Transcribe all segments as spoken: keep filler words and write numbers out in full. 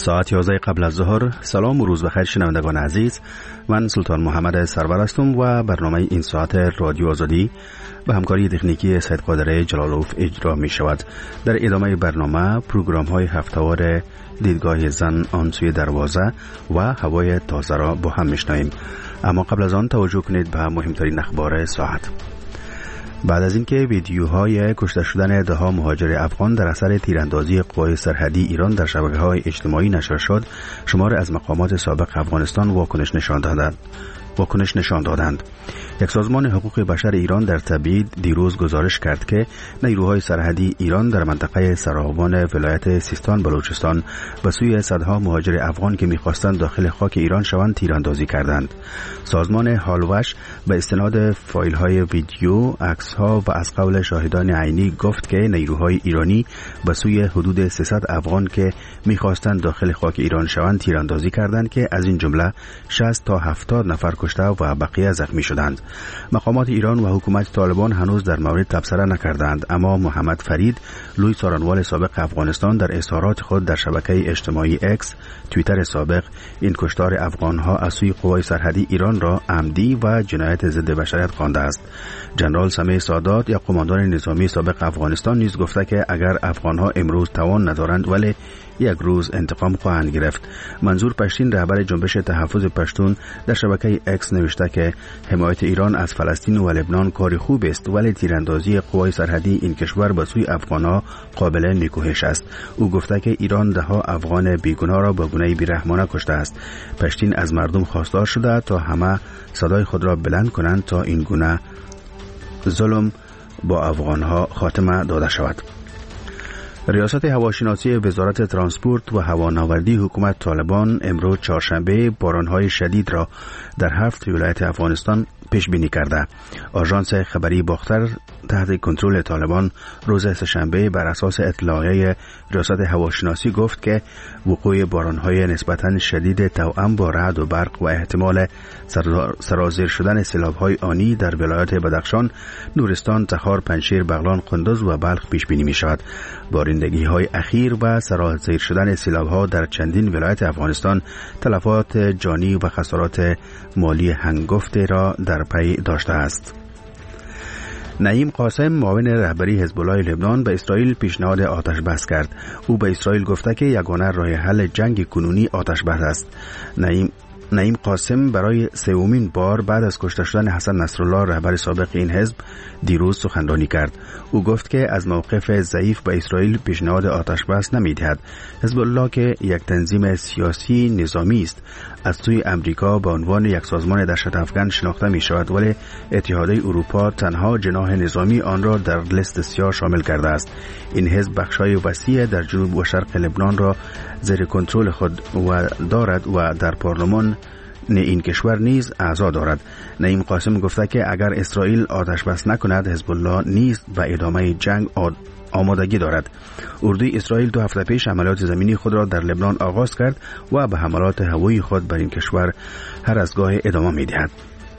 ساعت یازده قبل از ظهر. سلام و روز بخیر شنوندگان عزیز. من سلطان محمد سرور هستم و برنامه این ساعت رادیو آزادی به همکاری تکنیکی سید قادر جلالوف اجرا می شود. در ادامه برنامه پروگرام های هفته‌وار دیدگاه زن آن سوی دروازه و هوای تازه را با هم میشنویم. اما قبل از آن توجه کنید به مهمترین اخبار ساعت. بعد از اینکه ویدیوهای کشته شدن ده ها مهاجر افغان در اثر تیراندازی قوای سرحدی ایران در شبکه‌های اجتماعی نشر شد، شمار از مقامات سابق افغانستان واکنش نشان دادند. واکنش نشان دادند. یک سازمان حقوق بشر ایران در تبعید دیروز گزارش کرد که نیروهای سرحدی ایران در منطقه سرآبان ولایت سیستان بلوچستان به سوی صدها مهاجر افغان که می‌خواستند داخل خاک ایران شوند تیراندازی کردند. سازمان هالوش به استناد فایل‌های ویدیو، عکس‌ها و از قول شاهدان عینی گفت که نیروهای ایرانی به سوی حدود سیصد افغان که می‌خواستند داخل خاک ایران شوند تیراندازی کردند که از این جمله شصت تا هفتاد نفر کشته و بقیه زخمی شدند. مقامات ایران و حکومت طالبان هنوز در مورد تبصره نکردند، اما محمد فرید، لوی سارنوال سابق افغانستان، در اظهارات خود در شبکه اجتماعی اکس، توییتر سابق، این کشتار افغانها از سوی قوای سرحدی ایران را عمدی و جنایت ضد بشریت خوانده است. جنرال سمیع سادات یا قماندان نظامی سابق افغانستان نیز گفته که اگر افغانها امروز توان ندارند ولی یک روز انتقام خواهند گرفت. منظور پشتین، رهبر جنبش تحفظ پشتون، در شبکه اکس نوشته که حمایت ایران از فلسطین و لبنان کار خوب است، ولی تیراندازی قوای سرحدی این کشور به سوی افغانها قابل نیکوهش است. او گفته که ایران ده ها افغان بیگناه را با گونه بیرحمانه کشته است. پشتین از مردم خواستار شده تا همه صدای خود را بلند کنند تا این گونه ظلم با افغانها خاتمه داده شود. ریاست هواشناسی وزارت ترانسپورت و هوانوردی حکومت طالبان امروز چهارشنبه بارانهای شدید را در هفت ولایت افغانستان پیش بینی کرده. آژانس خبری باختر تحت کنترل طالبان روز سه‌شنبه بر اساس اطلاعیه ریاست هواشناسی گفت که وقوع بارانهای نسبتاً شدید توأم با رعد و برق و احتمال سرازیر شدن سیلاب‌های آنی در ولایات بدخشان، نورستان، تخار، پنجشیر، بغلان، قندوز و بلخ پیش بینی می‌شود. بارندگی‌های اخیر و سرازیر شدن سیلاب‌ها در چندین ولایت افغانستان تلفات جانی و خسارات مالی هنگفت را در پی داشته است. نعیم قاسم، معاون رهبری حزب الله لبنان، به اسرائیل پیشنهاد آتش بس کرد. او به اسرائیل گفته که یگانه راه حل جنگ کنونی آتش بس است. نعیم نعیم قاسم برای سومین بار بعد از کشته شدن حسن نصرالله، رهبر سابق این حزب، دیروز سخنرانی کرد. او گفت که از موقف ضعیف به اسرائیل پیشنهاد آتش بس نمی‌دهد. حزب الله که یک تنظیم سیاسی نظامی است، از سوی امریکا به عنوان یک سازمان دهشت افکن شناخته می شود، ولی اتحادیه اروپا تنها جناح نظامی آن را در لیست سیاه شامل کرده است. این حزب بخشای وسیع در جنوب و شرق لبنان را زیر کنترل خود و دارد و در پارلمان این کشور نیز اعضا دارد. نعیم قاسم گفته که اگر اسرائیل آتش بس نکند، حزب الله نیز به ادامه جنگ آمادگی دارد. اردوی اسرائیل دو هفته پیش عملیات زمینی خود را در لبنان آغاز کرد و به حملات هوایی خود بر این کشور هر از گاه ادامه می‌دهد.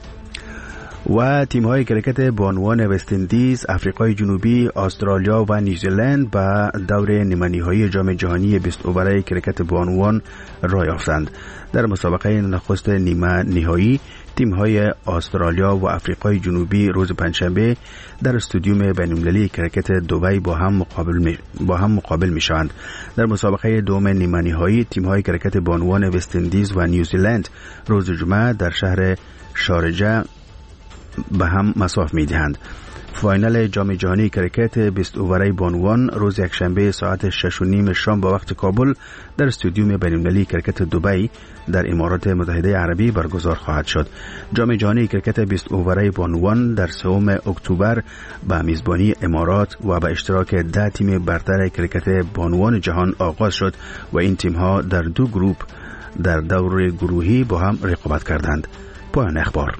و تیم‌های کرکت بانوان وست اندیز، آفریقای جنوبی، استرالیا و نیوزیلند به دور نیمه‌نهایی جام جهانی بیست اوور کرکت بانوان راه یافتند. در مسابقه نخست نیمه نهایی تیم‌های استرالیا و آفریقای جنوبی روز پنجشنبه در استادیوم بین‌المللی کرکت دبی با هم مقابل می... با هم مقابل می‌شوند. در مسابقه دوم نیمه نهایی تیم‌های کرکت بانوان وست اندیز و نیوزیلند روز جمعه در شهر شارجه به هم مساف می‌دهند. فاینال جام جهانی کرکت بیست اووره بانوان روز یکشنبه ساعت شش و نیم شام با وقت کابل در استادیوم بین‌المللی کرکت دبی در امارات متحده عربی برگزار خواهد شد. جام جهانی کرکت بیست اووره بانوان در سوم اکتبر به میزبانی امارات و به اشتراک ده تیم برتر کرکت بانوان جهان آغاز شد و این تیم‌ها در دو گروه در دور گروهی با هم رقابت کردند. پایان اخبار.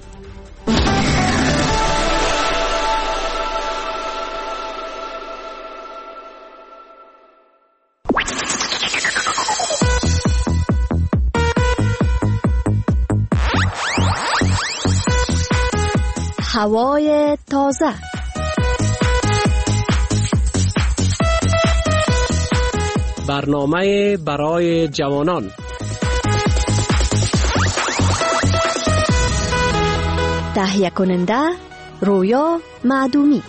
هوای تازه. برنامه برای جوانان. تهیه کننده رویا معدومی.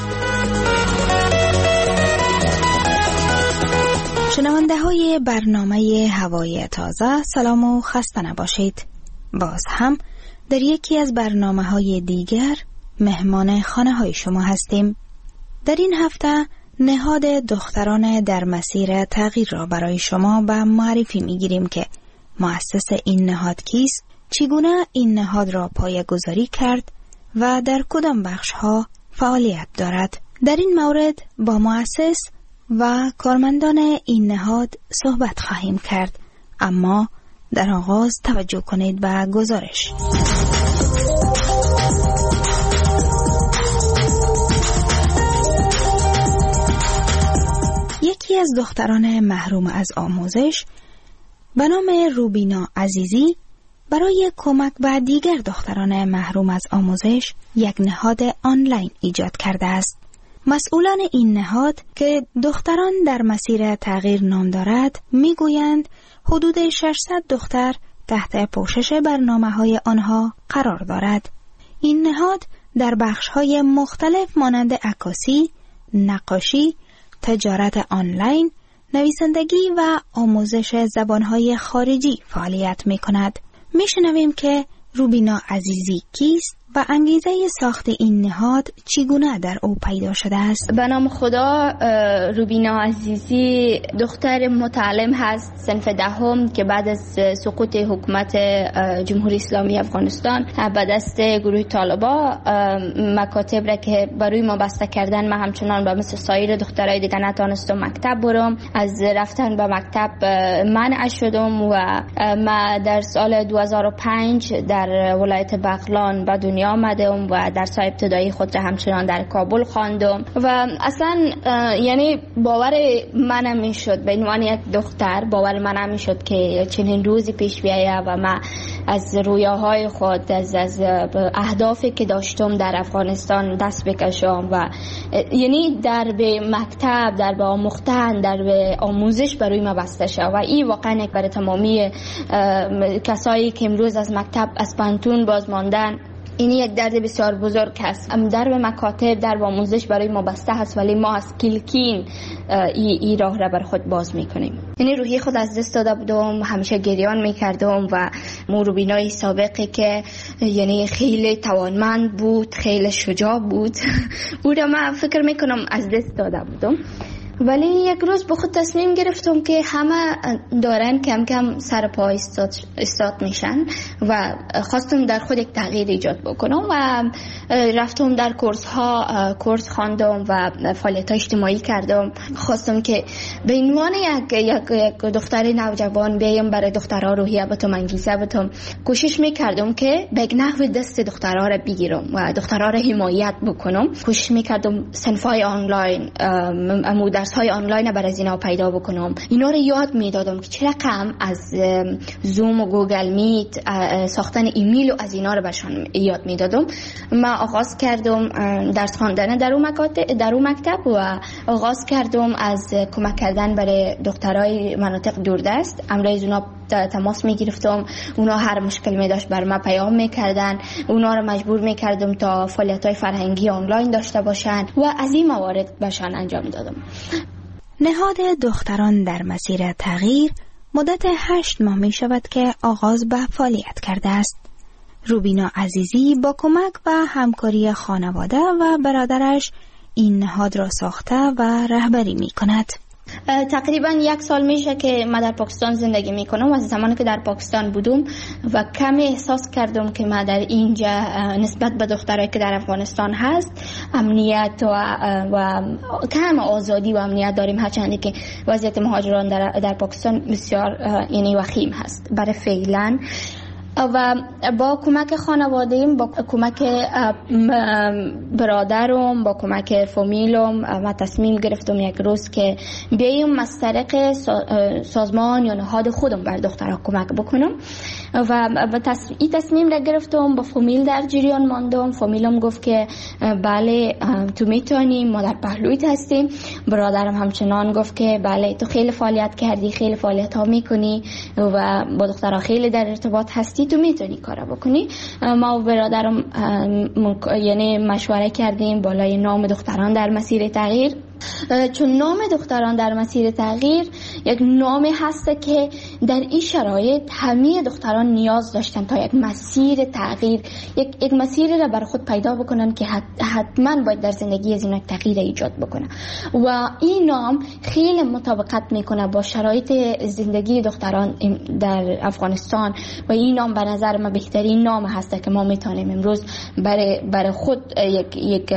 شنونده های برنامه هوای تازه، سلام و خسته نباشید. باز هم در یکی از برنامه های دیگر مهمان خانه های شما هستیم. در این هفته نهاد دختران در مسیر تغییر را برای شما به معرفی می گیریم که مؤسس این نهاد کیست، چگونه این نهاد را پایه‌گذاری کرد و در کدام بخش ها فعالیت دارد. در این مورد با مؤسس و کارمندان این نهاد صحبت خواهیم کرد، اما در آغاز توجه کنید به گزارش. یکی از دختران محروم از آموزش به نام روبینا عزیزی برای کمک به دیگر دختران محروم از آموزش یک نهاد آنلاین ایجاد کرده است. مسئولان این نهاد که دختران در مسیر تغییر نام دارد میگویند حدود ششصد دختر تحت پوشش برنامه‌های آنها قرار دارد. این نهاد در بخش‌های مختلف مانند عکاسی، نقاشی، تجارت آنلاین، نویسندگی و آموزش زبان‌های خارجی فعالیت می‌کند. می‌شنویم که روبینا عزیزی کیست و انگیزه ساخت این نهاد چگونه در او پیدا شده است؟ به نام خدا، روبینا عزیزی دختر متعلم هست صنف دهم که بعد از سقوط حکومت جمهوری اسلامی افغانستان به دست گروه طالبا مکاتب را که برای ما بسته کردن، من همچنان به مثل سایر دخترای دیگه نتانستم مکتب برم. از رفتن به مکتب منع شدم و من در سال دو هزار و پنج در ولایت بغلان به دنیا آمدم و درس‌های ابتدایی خود را همچنان در کابل خواندم و اصلا یعنی باور من نمی‌شد، به عنوان یک دختر باور من نمی‌شد که چنین روزی پیش بیاید و من از رویاهای خود، از از اهدافی که داشتم در افغانستان دست بکشم و یعنی در به مکتب، در به آموختن، در به آموزش برای من بسته شد و این واقعا برای تمامی کسایی که امروز از مکتب از پانتون باز ماندن، این یک درد بسیار بزرگ است. در به مکاتب، در به آموزش برای ما بسته هست، ولی ما از کلکین ای, ای راه را بر خود باز میکنیم. یعنی روحی خود از دست داده بودم، همیشه گریان میکردم و روبینای سابقی که یعنی خیلی توانمند بود، خیلی شجاع بود او را من فکر میکنم از دست داده بودم. ولی یک روز به خود تصمیم گرفتم که همه دارن کم کم سر پا استاد, استاد میشن و خواستم در خود یک تغییر ایجاد بکنم و رفتم در کورس ها کورس خواندم و فعالیت اجتماعی کردم. خواستم که به عنوان یک, یک, یک دختر نوجوان بیایم برای دخترها روحیه بتم، انگیزه بتم. کوشش میکردم که به یک نحو دست دخترها را بگیرم و دخترها را حمایت بکنم. کوشش میکردم صنفای آنلاین، درس های آنلاین برای اینا پیدا بکنم. اینا رو یاد میدادم که چه رقم از زوم و گوگل میت، ساختن ایمیل و از اینا رو بهشون یاد میدادم. من آغاز کردم درس خواندن در اون مکاتب در اون مکتب و آغاز کردم از کمک کردن برای دخترای مناطق دوردست. امروز اونا تماس میگرفتم، اونا هر مشکل می داشت بر من پیام میکردن، اونا رو مجبور میکردم تا فعالیت‌های فرهنگی آنلاین داشته باشن و از این موارد بهشان انجام دادم. نهاد دختران در مسیر تغییر مدت هشت ماه می شود که آغاز به فعالیت کرده است. روبینا عزیزی با کمک و همکاری خانواده و برادرش این نهاد را ساخته و رهبری می کند. تقریبا یک سال میشه که من در پاکستان زندگی میکنم. از زمانی که در پاکستان بودم و کمی احساس کردم که ما در اینجا نسبت به دخترایی که در افغانستان هست امنیت و, و کم آزادی و امنیت داریم، هرچندی که وضعیت مهاجران در, در پاکستان بسیار یعنی وخیم هست. برای فعلا و با کمک خانواده‌ام، با کمک برادرم، با کمک فامیلم ما تصمیم گرفتم یک روز که بیایم از طریق سازمان یا نهاد خودم بر دخترها کمک بکنم و این تصمیم را گرفتم. با فامیل در جریان ماندم. فامیلم گفت که بله تو میتونی، ما در پهلویت هستیم. برادرم همچنان گفت که بله تو خیلی فعالیت کردی، خیلی فعالیت ها میکنی و با دخترها خیلی در ارتباط هستی، تو میتونی کارا بکنی. ما و برادرم یعنی مشوره کردیم بالای نام دختران در مسیر تغییر، چون نام دختران در مسیر تغییر یک نامی هست که در این شرایط همه دختران نیاز داشتن تا یک مسیر تغییر، یک, یک مسیری را بر خود پیدا بکنن که حتما باید در زندگی از اینا تغییر ایجاد بکنه و این نام خیلی مطابقت میکنه با شرایط زندگی دختران در افغانستان و این نام به نظر من بهترین نام هست که ما میتونیم امروز برای برای خود یک یک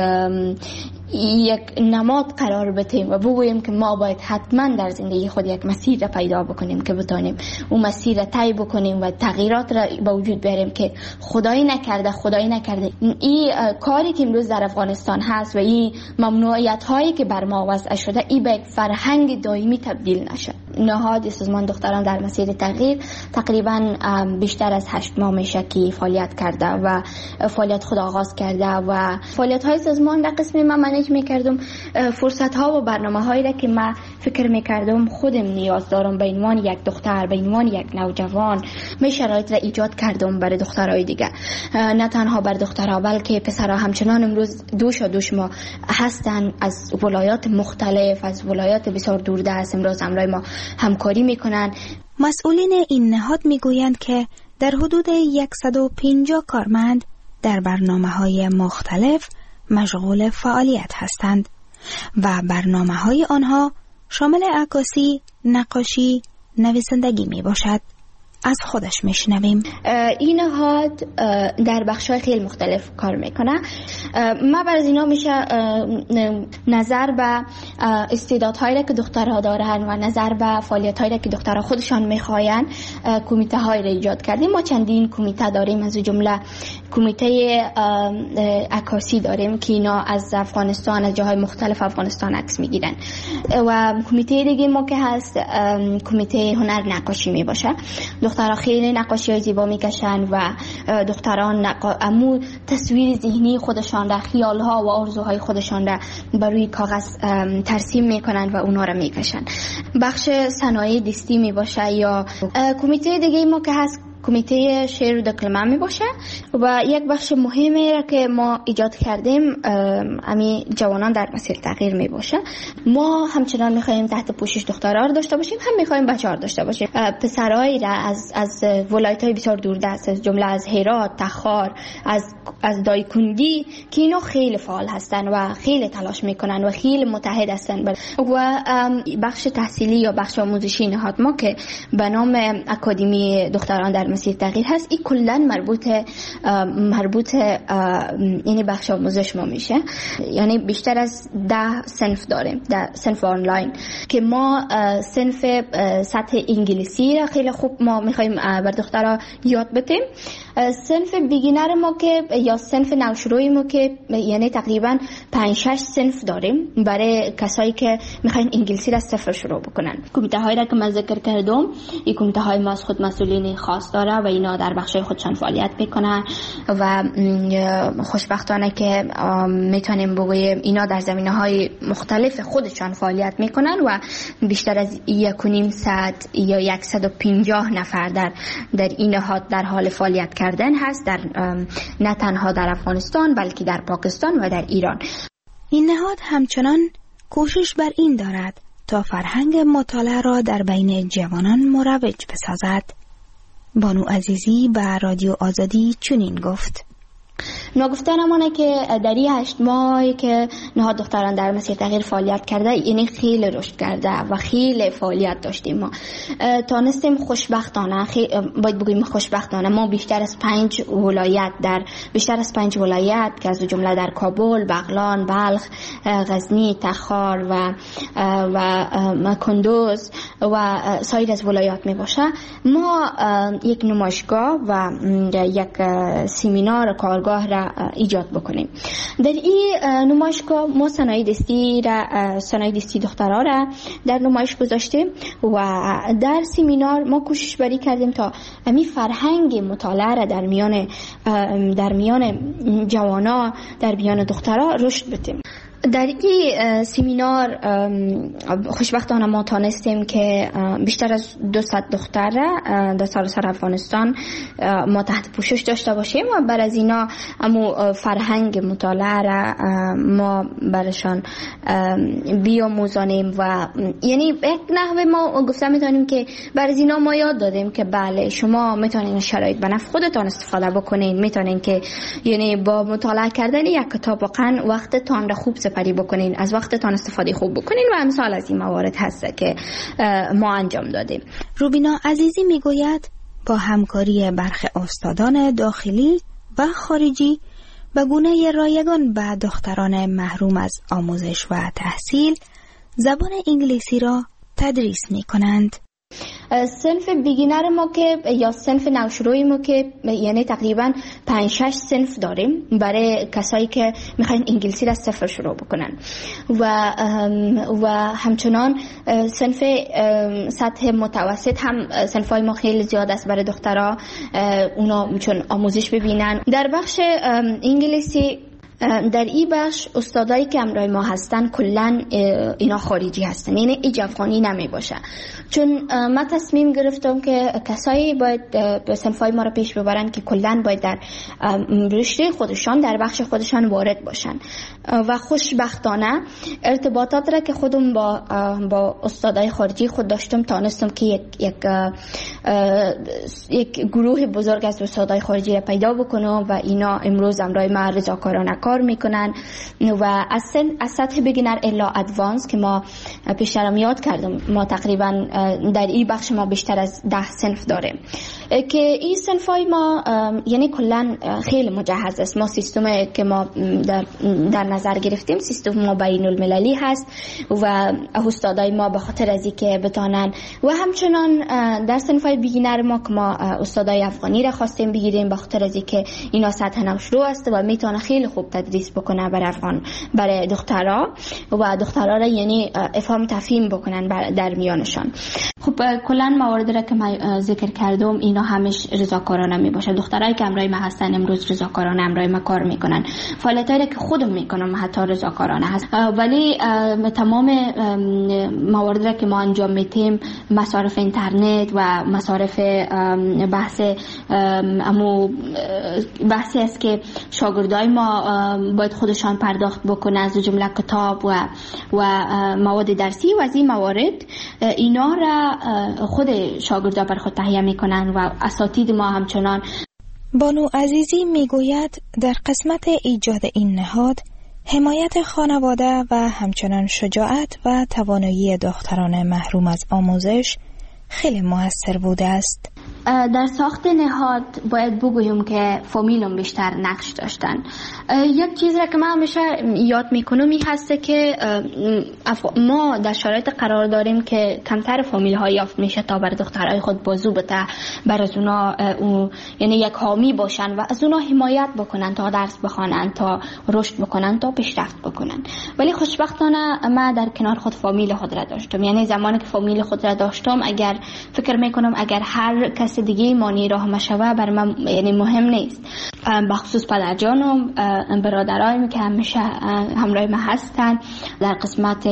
یک نماد قرار بدیم و بگوییم که ما باید حتما در زندگی خود یک مسیر را پیدا بکنیم که بتونیم اون مسیر را طی بکنیم و تغییرات را به وجود بیاریم که خدایی نکرده خدایی نکرده این کاری که امروز در افغانستان هست و این ممنوعیت هایی که بر ما وضع شده این به یک فرهنگ دائمی تبدیل نشه. نهاد سازمان دختران در مسیر تغییر تقریبا بیشتر از هشت ماه میشه که فعالیت کرده و فعالیت خود آغاز کرده و فعالیت های سازمان در قسم من منیج میکردم. فرصت ها و برنامه هایی را که من فکر میکردم خودم نیاز دارم به عنوان یک دختر، به عنوان یک نوجوان، می شرایط را ایجاد کردم برای دخترای دیگه، نه تنها بر دخترها بلکه پسرها همچنان امروز دوش و دوش ما هستن از ولایات مختلف، از ولایات بسیار دوردست امروز همراه ما همکاری میکنن. مسئولین این نهاد میگویند که در حدود صد و پنجاه کارمند در برنامه‌های مختلف مشغول فعالیت هستند و برنامه‌های آنها شامل عکاسی، نقاشی، نویسندگی می باشد. از خودش میشنویم. این نهاد در بخش‌های خیلی مختلف کار میکنه. ما بر از اینا میشه نظر به استعدادهایی که دخترها دارن و نظر به فعالیت‌هایی که دخترها خودشان میخواین کمیته های را ایجاد کردیم. ما چندین کمیته داریم، از جمله کمیته عکاسی داریم که اینا از افغانستان، از جاهای مختلف افغانستان عکس میگیرن و کمیته دیگه ما که هست کمیته هنر نقاشی میباشه. دخترها خیلی نقاشی های زیبا میکشن و دختران نقا... امو تصویر ذهنی خودشان را، خیال ها و آرزوهای خودشان را بر روی کاغذ ترسیم میکنن و اونا را میکشن. بخش صنایع دستی میباشه یا کمیته دیگه ما که هست کمیته شعر و دکلمه می باشه و یک بخش مهمی را که ما ایجاد کردیم امی جوانان در مسیر تغییر می باشه. ما همچنان می خواهیم تحت پوشش دخترها را داشته باشیم، هم می خواهیم بچه ها را داشته باشیم. پسرایی را از از ولایت های بسیار دوردست، از جمله از هرات، تخار، از از دایکندی که اینا خیلی فعال هستن و خیلی تلاش میکنن و خیلی متحد هستن و بخش تحصیلی یا بخش آموزشی نهاد ما که به نام اکادمی دختران در مسیر تغییر هست، این کلا مربوط مربوط یعنی بخش آموزش ما میشه. یعنی بیشتر از ده صنف داریم، ده صنف آنلاین که ما صنف سطح انگلیسی را خیلی خوب ما میخوایم بر دخترها یاد بدیم. صنف بیگینر ما که یا صنف نوشروعی ما که یعنی تقریبا پنج شش صنف داریم برای کسایی که میخواین انگلیسی را صفر شروع بکنن. کمیته هایی را که من ذکر کردم، این کمیته های ما از خود مسئولین خاص داره و اینا در بخش خودشان فعالیت میکنن و خوشبختانه که میتونیم بگوییم اینا در زمینه‌های مختلف خودشان فعالیت میکنن و بیشتر از یک و نیم صد یا صد و پنجاه نفر در در این نهاد در حال فعالیت کردن هست، در نه تنها در افغانستان بلکه در پاکستان و در ایران. این نهاد همچنان کوشش بر این دارد تا فرهنگ مطالعه را در بین جوانان مروج بسازد. بانو عزیزی به رادیو آزادی چنین گفت: نگفته نمانه که در این هشت ماهی که نهاد دختران در مسیر تغییر فعالیت کرده، یعنی خیلی رشد کرده و خیلی فعالیت داشتیم. ما تانستیم خوشبختانه، باید بگویم خوشبختانه، ما بیشتر از پنج ولایت در بیشتر از پنج ولایت که از جمله در کابل، بغلان، بلخ، غزنی، تخار و و کندوز و سایر از ولایات می باشه، ما یک نمایشگاه و یک سمینار کارگاه را ایجاد بکنیم. در این نمایشگاه ما صنایع دستی را صنایع دستی دخترها را در نمایش گذاشتیم و در سمینار ما کوشش بری کردیم تا امی فرهنگ مطالعه را در میان در میان جوانا، در میان دخترها رشد بدیم. در این سمینار خوشبختانه ما تانستیم که بیشتر از دویست دختر را در سراسر افغانستان ما تحت پوشش داشته باشیم و بر از اینا امو فرهنگ مطالعه را ما برشان بیاموزانیم و یعنی یک نحوه ما گفته میتونیم که بر از اینا ما یاد دادیم که بله شما میتونین شرایط به نفع خودتان استفاده بکنین، میتونین که یعنی با مطالعه کردن یک کتاب واقعا وقتتان را خوب سپری بکنین، از وقتتان استفاده خوب بکنین و امثال از این موارد هست که ما انجام دادیم. روبینا عزیزی میگوید با همکاری برخی استادان داخلی و خارجی به گونه رایگان به دختران محروم از آموزش و تحصیل زبان انگلیسی را تدریس می کنند. صنف بیگینر ما که یا صنف نوشروی ما که یعنی تقریبا پنج شش صنف داریم برای کسایی که میخواین انگلیسی را صفر شروع بکنن و و همچنان صنف سطح متوسط هم صنفای ما خیلی زیاد است برای دخترها، اونا چون آموزش ببینن. در بخش انگلیسی در این بخش استادایی که همراه ما هستن کلن اینا خارجی هستن، یعنی ایج افغانی نمی باشه، چون من تصمیم گرفتم که کسایی باید به صنفای ما را پیش ببرن که کلن باید در رشته خودشان در بخش خودشان وارد باشن و خوشبختانه ارتباطات را که خودم با با استادای خارجی خود داشتم تانستم که یک یک یک گروه بزرگ از استادای خارجی را پیدا بکنم و اینا امروز همراه ما رضاکارانه کار میکنن و از از سطح بگینر الا ادوانس که ما پیشترم یاد کردم، ما تقریبا در این بخش ما بیشتر از ده صنف داریم که این صنفای ما یعنی کلا خیلی مجهز است. ما سیستم که ما در, در نظر گرفتیم سیستم ما بین المللی هست و استادای ما به خاطر از اینکه بتانن و همچنان در صنفای بیگینر ما که ما استادای افغانی را خواستیم بگیریم به خاطر از اینکه اینا سطح نوشرو است و میتونه خیلی خوب تدریس بکنه برای افغان برای دخترها و دخترها را یعنی افهام تفهیم بکنن در میانشان. خب کلا موارد را که من ذکر کردم اینا همش رضاکارانه می باشه. دخترایی که همراه ما هستن امروز رضاکارانه همراه ما کار میکنن، فعالیتایی که خودم میکنم حتی رضاکارانه هست، ولی تمام موارد را که ما انجام میدیم مصارف اینترنت و مصارف بحث امو بحثی است که شاگردای ما باید خودشان پرداخت بکنن از جمله کتاب و و مواد درسی و از این موارد اینا را خود شاگردا بر خود تهیه میکنن و اساتید ما همچنان. بانو عزیزی میگوید در قسمت ایجاد این نهاد حمایت خانواده و همچنان شجاعت و توانایی دختران محروم از آموزش خیلی موثر بوده است. در ساخت نهاد باید بگویم که فامیلم بیشتر نقش داشتن. یک چیز را که من همیشه یاد میکنم این هسته که ما در شرایط قرار داریم که کمتر فامیل ها یافت میشه تا بر دخترای خود بازو بده، بر از اونا یعنی یک حامی باشن و از اونا حمایت بکنن تا درس بخوانن، تا رشد بکنن، تا پیشرفت بکنن. ولی خوشبختانه من در کنار خود فامیل خود را داشتم، یعنی زمانی که فامیل خود را داشتم اگر فکر میکنم اگر هر کس دیگه مانی راه مشوه بر من یعنی مهم نیست، بخصوص پدرجانم برادرایم که همیشه همراه ما هستن در قسمت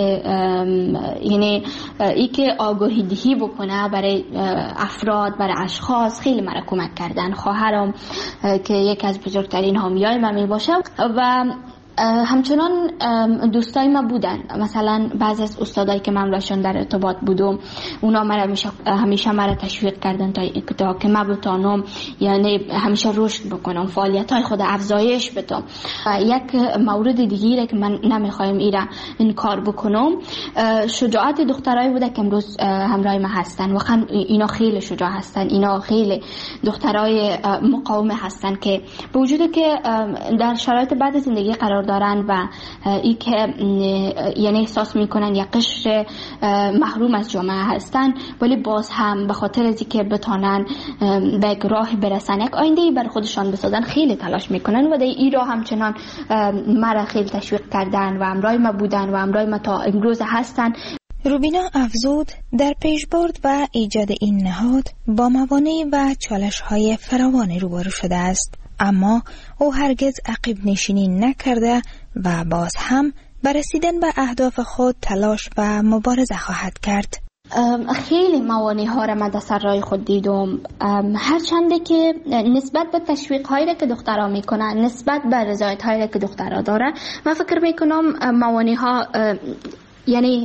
یعنی ای که آگاهی دهی بکنه برای افراد برای اشخاص خیلی مرا کمک کردن. خواهرم که یکی از بزرگترین حامیای من می باشه و همچنان دوستای ما بودن، مثلا بعضی از استادایی که من باشون در ارتباط بودم اونا مرا همیشه همیشه مرا تشویق کردن تا تا که من بتونم یعنی همیشه رشد بکنم، فعالیت‌های خود افزایش بدم. یک مورد دیگه که من نمیخوایم ایرا این کار بکنم شجاعت دخترای بوده که امروز همراه ما هستن. واقعا اینا خیلی شجاع هستن، اینا خیلی دخترای مقاوم هستن که به وجود که در شرایط بد زندگی قرار دارن و ای که یعنی احساس میکنن یک قشر محروم از جامعه هستن، ولی باز هم به خاطر از اینکه بتونن به یک راه برسن، یک آینده‌ای بر خودشان بسازن، خیلی تلاش میکنن و در این راه همچنان مرا خیلی تشویق کردن و همراه ما بودن و همراه ما تا امروز هستن. روبینا افزود در پیشبرد و ایجاد این نهاد با موانع و چالش‌های فراوان روبرو شده است، اما او هرگز عقب نشینی نکرده و باز هم بر رسیدن به اهداف خود تلاش و مبارزه خواهد کرد. خیلی موانع ها را من در سر راه خود دیدم، هرچنده که نسبت به تشویق هایی که دخترها میکنن، نسبت به رضایت هایی که دخترها داره، من فکر میکنم موانع ها یعنی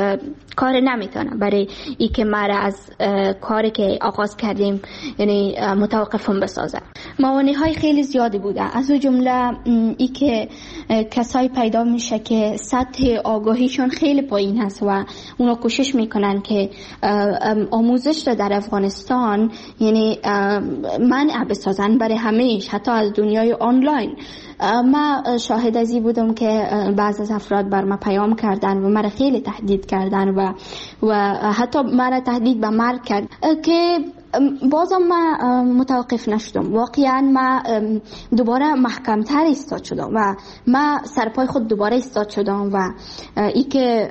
کار نمیتونه برای ای که ما را از کاری که آغاز کردیم یعنی متوقفم بسازه. موانع های خیلی زیادی بوده، از اون جمله ای که کسایی پیدا میشه که سطح آگاهیشون خیلی پایین هست و اونا کوشش میکنن که آموزش را در افغانستان یعنی منع بسازن برای همیشه، حتی از دنیای آنلاین. ما شاهد ازی بودم که بعض از افراد بر ما پیام کردن و مرا خیلی تهدید کردن و و حتی مرا تهدید به مرگ کرد که بازم ما متوقف نشدم. واقعا ما دوباره محکمتر ایستاد شدم و ما سرپای خود دوباره ایستاد شدم و ای که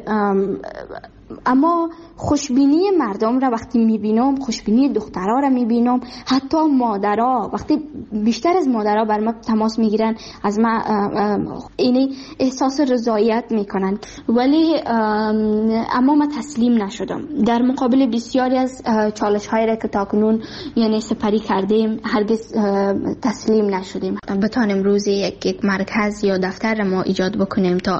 اما خوشبینی مردم را وقتی میبینم، خوشبینی دخترها را میبینم، حتی مادرها وقتی بیشتر از مادرها بر ما تماس میگیرن از ما اینی احساس رضایت میکنن، ولی اما ما تسلیم نشدم. در مقابل بسیاری از چالش هایی را که تاکنون یعنی سپری کردیم هرگز تسلیم نشدیم. بتانیم روزی یک, یک مرکز یا دفتر ما ایجاد بکنیم تا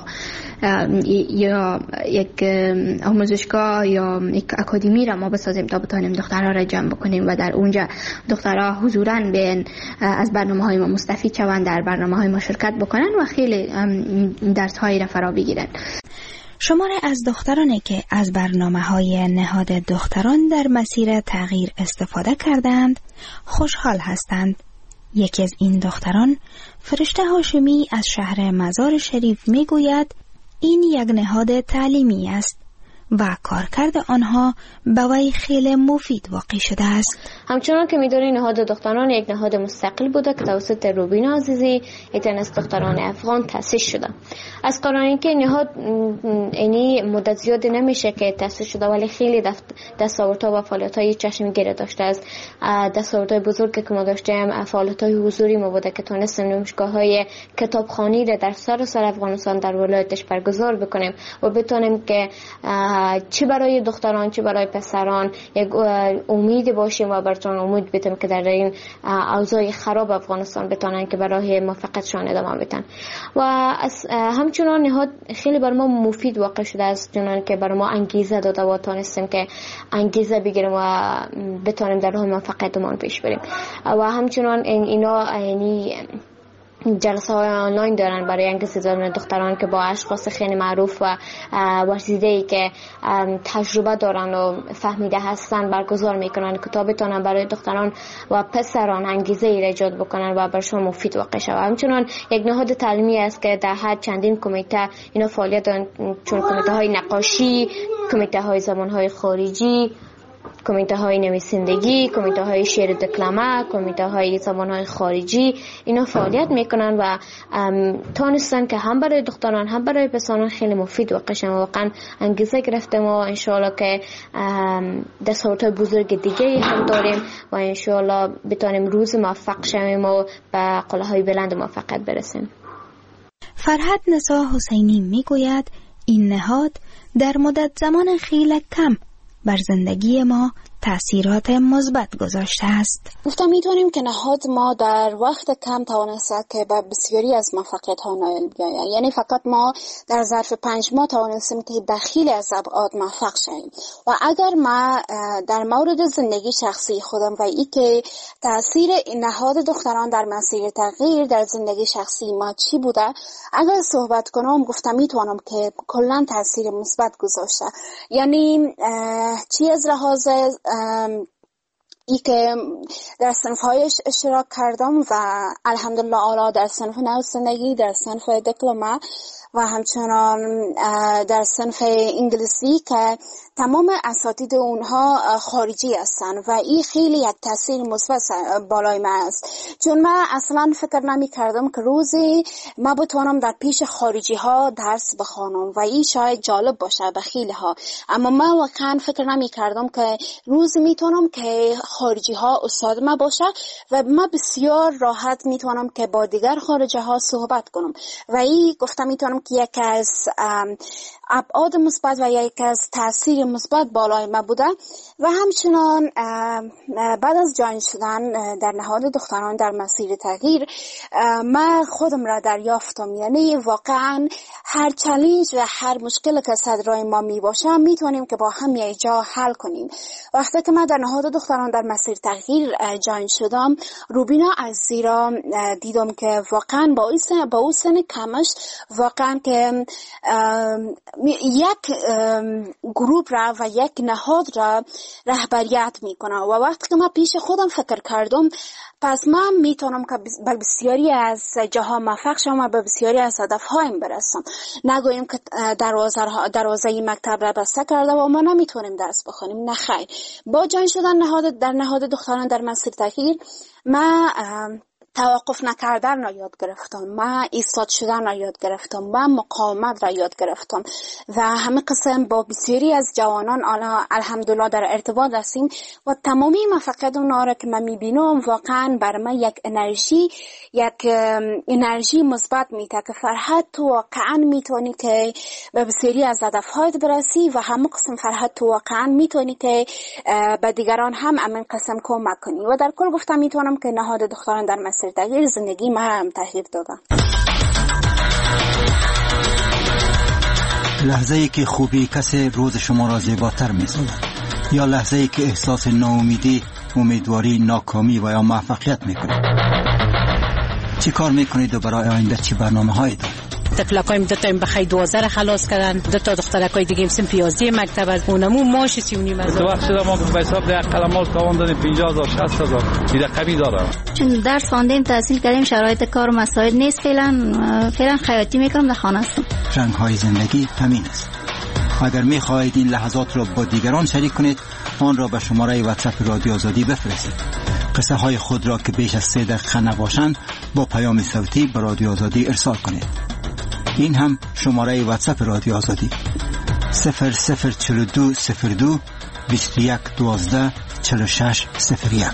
یا یک آموزشگاه یا یک اکادمی را ما بسازیم تا بتانیم دخترها را جمع بکنیم و در اونجا دخترها حضوراً بیان از برنامه های ما مستفید شوند، در برنامه های ما شرکت بکنن و خیلی درس هایی را فرا بگیرن. شماره از دخترانی که از برنامه های نهاد دختران در مسیر تغییر استفاده کردند خوشحال هستند. یکی از این دختران، فرشته هاشمی از شهر مزار شریف، می گوید این یک نهاد تعلیمی است و کارکرد آنها به وی خیلی مفید واقع شده است. همچنان که می‌دونید نهاد دختران یک نهاد مستقل بوده که توسط روبینا عزیزی یک از دختران افغان تأسیس شده. از قراری که نهاد اینی مدت زیادی نمیشه که تأسیس شده، ولی خیلی دستاوردها و فعالیت‌های چشمگیر داشته است. دستاوردهای بزرگی که ما داشتیم فعالیت‌های حضوری ما بوده که تونستیم نمایشگاه‌های کتابخوانی را در سراسر افغانستان در ولایتش برگزار بکنیم و بتونیم که چه برای دختران چه برای پسران یک امید باشیم و براتون امید بدیم که در این اوضاع خراب افغانستان بتونن که برای موفقیتشان ادامه بدن. و همچنان نهاد خیلی بر ما مفید واقع شده است، چون که بر ما انگیزه داده و تونستیم که انگیزه بگیریم و بتونیم در راه موفقیتمون پیش بریم. و همچنان اینا یعنی جلسه های آنلاین دارن برای انگیزه دادن دختران که با اشخاص خیلی معروف و ورزیده‌ای که تجربه دارن و فهمیده هستن برگزار میکنن که تا بتونن برای دختران و پسران انگیزه ای ایجاد بکنن و برشون مفید واقع شود. همچنان یک نهاد تعلیمی است که در هر چندین کمیته اینا فعالیت دارن، چون کمیته های نقاشی، کمیته های زبان های خارجی، کمیته های نویسندگی، کمیته های شعر دکلمه، کمیته های زبان های خارجی، اینا فعالیت میکنن و تونستن که هم برای دختران هم برای پسران خیلی مفید واقع شن. واقعا انگیزه گرفتیم و انشاءالله که دستاوردهای بزرگ دیگه هم داریم و انشاءالله بتونیم روز موفق شویم و به قله‌های بلند موفقیت برسیم. فرهاد نسا حسینی میگوید این نهاد در مدت زمان خیلی کم بر زندگی ما تأثیرات مثبت گذاشته است. گفتم میتونیم که نهاد ما در وقت کم توانسته که به بسیاری از موفقیت ها نائل بیاید. یعنی فقط ما در ظرف پنج ماه توانستیم که به خیلی از ابعاد موفق شویم. و اگر ما در مورد زندگی شخصی خودم و ای که تأثیر نهاد دختران در مسیر تغییر در زندگی شخصی ما چی بوده، اگر صحبت کنم گفتم میتونم که کلا تأثیر مثبت گذاشته. یعنی چی از لحاظ ای که در صنف‌هایش اشتراک کردم و الحمدلله اعلی در صنف نویسندگی، در صنف دیپلم و همچنان در صنف انگلیسی که تمام اساتید اونها خارجی هستن و این خیلی یک تاثیر مثبت بالای من است، چون من اصلا فکر نمی کردم که روزی ما بتونم در پیش خارجی ها درس بخوانم و این شاید جالب باشه به خیلی ها، اما من واقعا فکر نمی کردم که روزی میتونم که خارجی ها استاد ما باشه و ما بسیار راحت میتونم که با دیگر خارجی ها صحبت کنم و این گفتم میتونم که یک از ابعاد مثبت و یک از تاثیر مثبت بالای ما بوده. و همچنان بعد از جاین شدن در نهاد دختران در مسیر تغییر من خودم را دریافتم، یعنی واقعا هر چالش و هر مشکل که صدرای ما می باشه میتونیم که با هم یک جا حل کنیم. وقتی که من در نهاد دختران در مسیر تغییر جاین شدم، روبینا عزیزی را دیدم که واقعا با اون سن با اون سن کمش واقعا که یک گروپ را و یک نهاد را رهبریت میکنه و وقتی که من پیش خودم فکر کردم پس من میتونم که به بسیاری از جاها موفق شم و به بسیاری از هدفهایم برسم. نگویم که دروازه دروازه مکتب را بسته کرده و ما نمیتونیم درس بخونیم، نه خیر. با جاین شدن نهاد در نهاد دختران در مسیر تغییر من توقف نکردن را یاد گرفتم، من ایستاد شدن را یاد گرفتم، من مقاومت را یاد گرفتم و همه قسم با بسیاری از جوانان الحمدلله در ارتباط هستیم و تمامی موفقیت اونها را که من میبینم واقعا برای من یک انرژی یک انرژی مثبت میده که فرحت تو واقعا میتونی که به بسیاری از هدفهایت برسی و همه قسم فرحت تو واقعا میتونی که به دیگران هم همین قسم کمک کنی. و در کل گفتم میتونم که نهاد دختران در مسیر تغییر زندگی ما هم تغییر دادم. لحظه ای که خوبی کسی روز شما را زیباتر می‌سازد یا لحظه ای که احساس ناامیدی، امیدواری، ناکامی و یا موفقیت می‌کنید؟ چی کار می‌کنید و برای آینده چی برنامه‌هایی دارید؟ تفلکایم دو تا بخای دوازده را خلاص کردن، دو تا دخترکای دیگه هم سن پیازی مکتب از اونمو ماش سی و نیم از. تو وقت شده ما به حساب ده قلماش تاوان دادیم پنجاه هزار شصت هزار دیگه کمی داره. چون درس خواندیم تحصیل کردیم شرایط کار و مسائل نیست، فعلا فعلا خیاطی میکنم در خانه هستم. رنگ‌های زندگی همین است. اگر می‌خواهید این لحظات را با دیگران شریک کنید، آن را به شماره واتساپ رادیو آزادی بفرستید. قصه های خود را که بیش از سه دقیقه نباشند با پیام صوتی به رادیو آزادی ارسال کنید. این هم شماره واتساپ رادیو آزادی صفر صفر چهل و دو صفر دو بیست و یک دوازده چهل و شش صفر یک.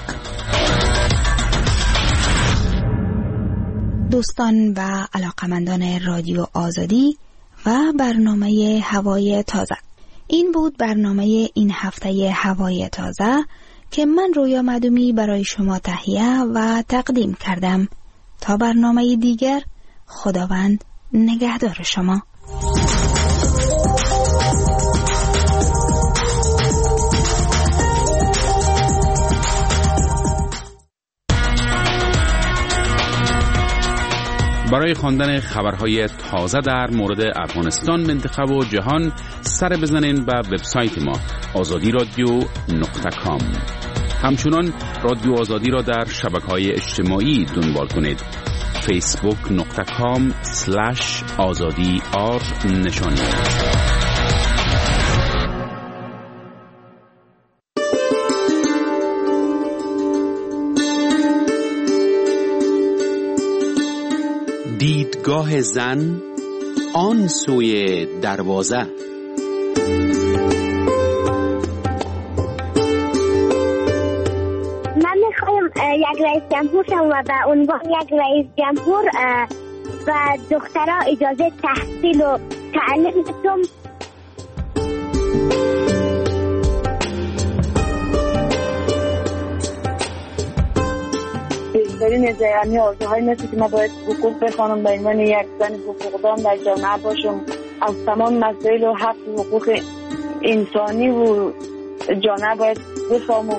دوستان و علاقمندان رادیو آزادی و برنامه هوای تازه، این بود برنامه این هفته هوای تازه که من رویا مدومی برای شما تهیه و تقدیم کردم. تا برنامه دیگر، خداوند نگهدار شما. برای خواندن خبرهای تازه در مورد افغانستان، منطقه و جهان سر بزنین به وبسایت ما آزادی رادیو نقطه کام. همچنان رادیو آزادی را در شبکه‌های اجتماعی دنبال کنید. فیسبوک نقطه کام سلش آزادی آر نشانی. دیدگاه زن آن سوی دروازه. یک رئیس جمهور شم و به عنوان یک رئیس جمهور و دخترها اجازه تحصیل و تعلیم بدم. همین همین آرزوهای مثل که ما باید حقوق بخوانم به عنوان یک زن حقوقدان در جامعه باشم، از تمام مسائل و حق و حقوق انسانی و جامعه باید بفهمم.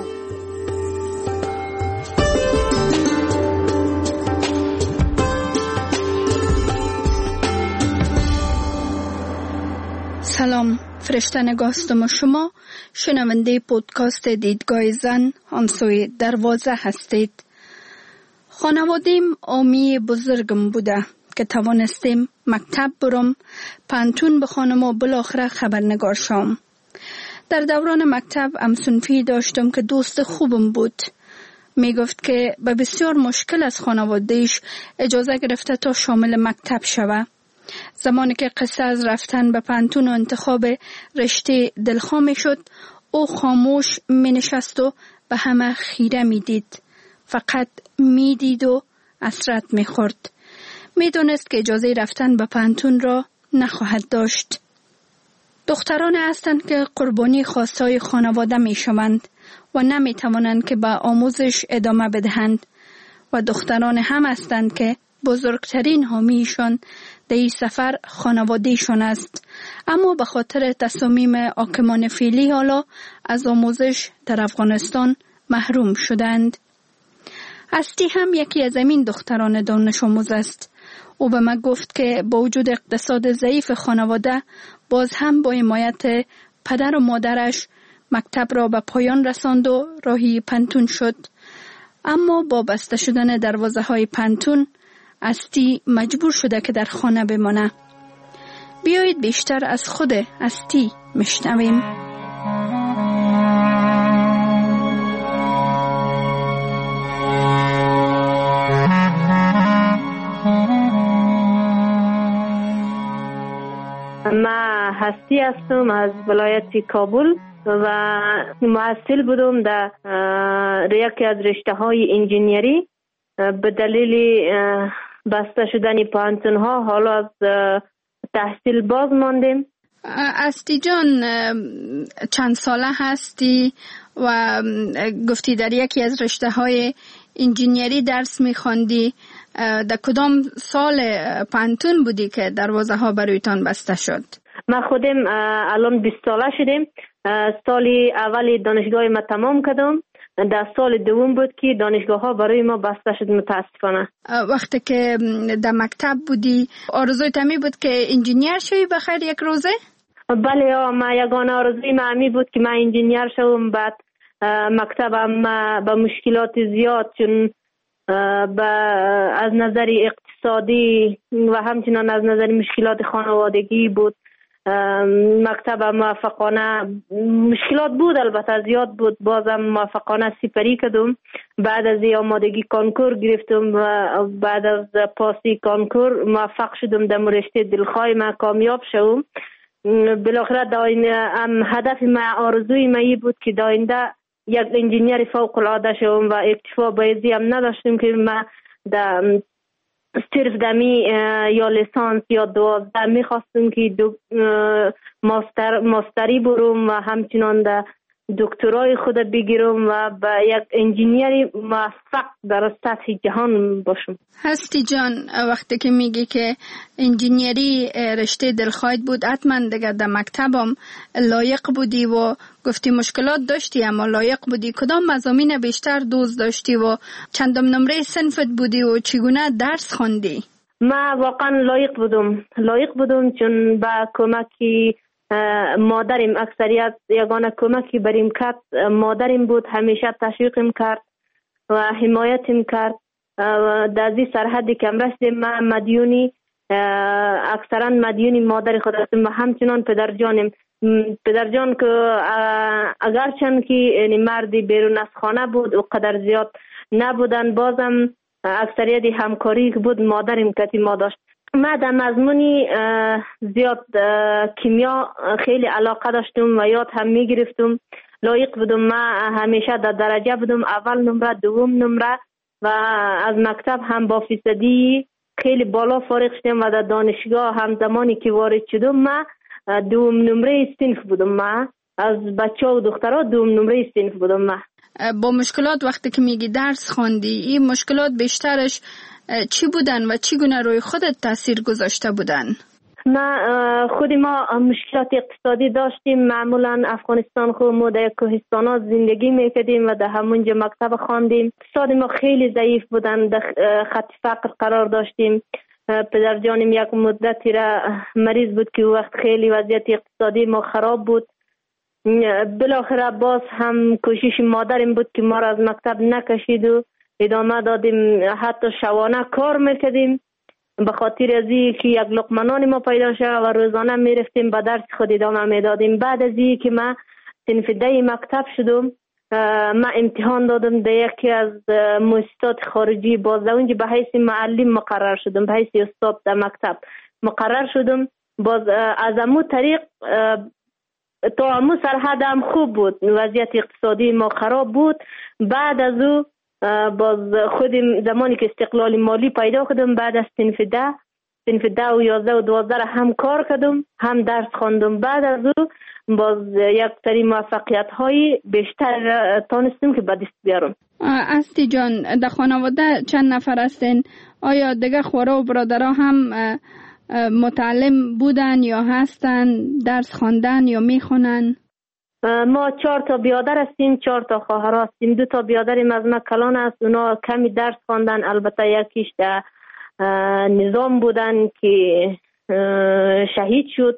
سلام، فرشته نگاستم شما شنونده پودکاست دیدگاه زن آنسوی دروازه هستید. خانوادیم آمی بزرگم بوده که توانستیم مکتب برم، پانتون بخوانم و بالاخره خبرنگار شم. در دوران مکتب همسنفی داشتم که دوست خوبم بود. می گفت که به بسیار مشکل از خانوادهش اجازه گرفته تا شامل مکتب شوه. زمانی که قصه از رفتن به پانتون و انتخاب رشته دلخواه می شد، او خاموش می نشست و به همه خیره می دید. فقط می دید و حسرت می خورد. می دونست که اجازه رفتن به پانتون را نخواهد داشت. دختران هستند که قربانی خواستهای خانواده می شوند و نمی توانند که به آموزش ادامه بدهند، و دختران هم هستند که بزرگترین حامیشان در این سفر خانوادهشان است، اما به خاطر تصامیم حاکمان فعلی حالا از آموزش در افغانستان محروم شدند. هستی هم یکی از این دختران دانش آموز است. او به من گفت که با وجود اقتصاد ضعیف خانواده باز هم با حمایت پدر و مادرش مکتب را به پایان رساند و راهی پانتون شد. اما با بسته شدن دروازه های پانتون هستی مجبور شده که در خانه بمانه. بیایید بیشتر از خود هستی میشنویم. من هستی هستم از ولایت کابل و محصل بودم در یکی از رشته های انجینیری. به دلیل بسته شدن پانتون ها حالا از تحصیل باز ماندیم. هستی جان، چند ساله هستی و گفتی در یکی از رشته های انجینیری درس میخواندی؟ در کدام سال پانتون بودی که دروازه ها برایتان بسته شد؟ ما خودم الان بیست ساله شدیم. سال اولی دانشگاه ما تمام کردم. در سال دوم بود که دانشگاه ها برای ما بسته شد متاسفانه. وقتی که در مکتب بودی آرزوی تمی بود که انجینیر شوی بخیر یک روزه؟ بله، ما یگانه آرزوی ما همی بود که من انجینیر شوم. بعد مکتبم با مشکلات زیاد، چون با از نظر اقتصادی و همچنان از نظر مشکلات خانوادگی بود. مکتب موفقانه مشکلات بود، البته زیاد بود، بازم موفقانه سپری کردم. بعد از آمادگی کنکور گرفتم و بعد از پاسی کنکور موفق شدم در رشته دلخواه ما کامیاب شدم. بالاخره داین هدف ما، آرزوی ما ای بود که داینده یک انجینیر فوق العاده شدم و اکتفا بایزی هم نداشتم که ما در صرف دمی یا لیسانس یا دوازده میخواستم که دو ماستر ماستری برم و همچنان در دکترای خود بگیرم و به یک انجینیری موفق در سطح جهان باشم. هستی جان، وقتی که میگی که انجینیری رشته دلخواهت بود، حتما دیگه در مکتبم لایق بودی و گفتی مشکلات داشتی اما لایق بودی. کدام مضامین بیشتر دوست داشتی و چندم نمره صنفت بودی و چگونه درس خواندی؟ ما واقعا لایق بودم لایق بودم چون با کمکی مادرم، اکثریت یگانه کمکی بریم کرد مادرم بود. همیشه تشویقم کرد و حمایتم کرد. در این سرحدی که رسیدم من مدیونی، اکثرا مدیونی مادر خود هستم و همچنان پدرجانم. پدرجان که اگرچند که یعنی مردی بیرون از خانه بود و قدر زیاد نبودن، بازم اکثریت همکاری که بود مادرم کتی ما داشت. من در مضمونی زیاد کیمیا خیلی علاقه داشتم و یاد هم می گرفتم. لایق بودم. من همیشه در درجه بودم، اول نمره، دوم نمره و از مکتب هم با فیصدی خیلی بالا فارغ شدم و در دانشگاه هم زمانی که وارد شدم من دوم نمره صنف بودم. من از بچه و دخترها دوم نمره صنف بودم. من با مشکلات وقتی که میگی درس خواندی، این مشکلات بیشترش چی بودن و چی گونه روی خودت تاثیر گذاشته بودن؟ ما خود ما مشکلات اقتصادی داشتیم. معمولا افغانستان خود ما در کوهستانات زندگی میکردیم و در همونجا مکتب خواندیم. اقتصاد ما خیلی ضعیف بودن، در خط فقر قرار داشتیم. پدر جانم یک مدتی را مریض بود که وقت خیلی وضعیت اقتصادی ما خراب بود. بالاخره باز هم کوشش مادرم بود که ما را از مکتب نکشید و ادامه دادیم، حتی شبانه کار میکردیم به خاطر از این که یک لقمه نان ما پیدا شد و روزانه میرفتیم به درس خود ادامه میدادیم. بعد از این که من صنف ده مکتب شدم، من امتحان دادم در یکی از مؤسسات خارجی، باز در اونجا به حیث معلم مقرر شدم، به حیث استاد در مکتب مقرر شدم. باز از امو طریق تا امو سرحد هم خوب بود، وضعیت اقتصادی ما خراب بود. بعد از او باز خودم زمانی که استقلال مالی پیدا کردم، بعد از صنف ده صنف ده و یازده و دوازده هم کار کردم، هم درس خواندم. بعد از او باز یک سری موفقیت های بیشتر تانستم که به دست بیارم. استی جان، در خانواده چند نفر هستین؟ آیا دیگه خورا و برادرها هم متعلم بودن یا هستن، درس خواندن یا میخونن؟ ما چهار تا بیادر هستیم، چهار تا خواهر هستیم. دو تا بیادریم از ما کلان است، اونا کمی درس خواندن، البته یکیش در نظام بودن که شهید شد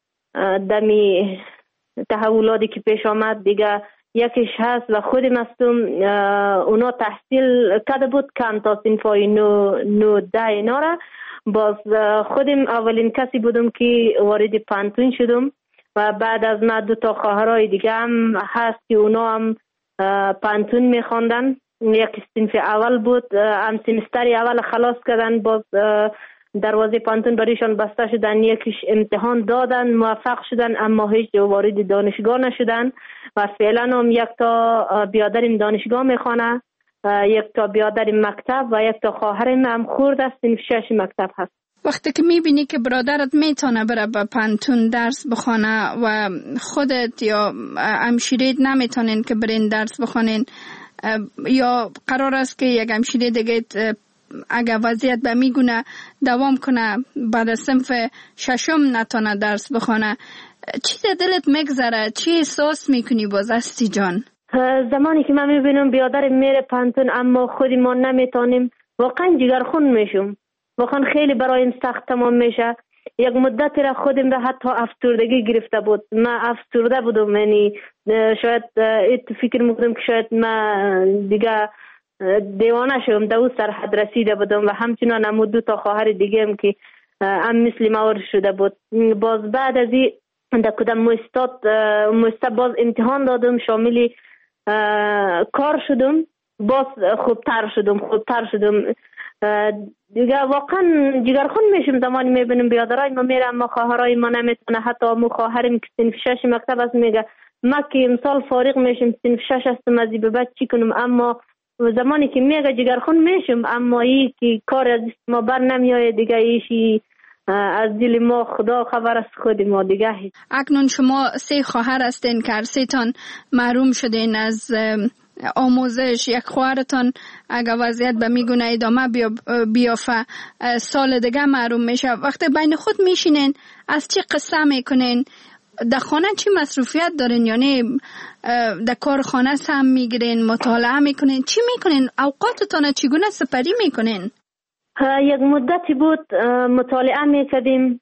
دمی تحولاتی که پیش آمد. دیگه یکیش هست و خودم هستم، اونا تحصیل کرده بود کم تا صنفای نو نو ده اینا را. باز خودم اولین کسی بودم که وارد پانتون شدم و بعد از ما دو تا خواهرای دیگه هم هست که اونا هم پانتون میخواندن. یک صنف اول بود، هم سمستر اول خلاص کردن، باز دروازه پانتون برایشان بسته شدن، یکیش امتحان دادن موفق شدن اما هیچ وارد دانشگاه نشدن و فعلا هم یک تا بیادرم دانشگاه میخوانه، یک تا بیادرم مکتب و یک تا خواهرم هم خورد است صنف شش مکتب هست. وقتی که میبینی که برادرت میتونه بره به پانتون درس بخونه و خودت یا همشیرت نمیتونین که برین درس بخونین، یا قرار است که یک همشیره دیگه اگر وضعیت به میگونه دوام کنه بعد از صنف ششم نتونه درس بخونه، چی دلت میگذره؟ چی احساس میکنی باز استی جان؟ زمانی که من میبینم بیادر میره پانتون اما خودی ما نمیتونیم، واقعا جگرخون میشم، واقعا خیلی برایم سخت تمام میشه. یک مدت را خودم را حتی افسردگی گرفته بود، من افسرده بودم، یعنی شاید ایت فکر میکنم که شاید من دیگه دیوانه شدم، در اون سرحد رسیده بودم و همچنان هم دو تا خواهر دیگه هم که هم مثل ما شده بود. باز بعد از این در کدام مؤسسات مؤسسه باز امتحان دادم، شامل کار شدم، باز خوبتر شدم خوبتر شدم دیگه. واقعا جگرخون میشم زمانی میبینم بیادرای ما میره اما خواهرای ما نمیتونه. حتی امو خواهرم که صنف شش مکتب است میگه ما که امسال فارغ میشم صنف شش هستم از به بعد چی کنم، اما زمانی که میگه جگرخون میشم، اما ای که کار از ما بر نمیایه دیگه، ایشی از دل ما خدا خبر است خود ما دیگه. اکنون شما سه خواهر هستین که هر سه تان محروم شدین از آموزش. یک خواهرتان اگر وضعیت به میگونه ادامه بیافه سال دیگه محروم میشه. وقتی بین خود میشینین از چی قصه میکنین؟ در خانه چی مصروفیت دارین؟ یعنی در کارخانه هم میگیرین، مطالعه میکنین، چی میکنین؟ اوقاتتان چگونه سپری میکنین؟ یک مدتی بود مطالعه میکردیم،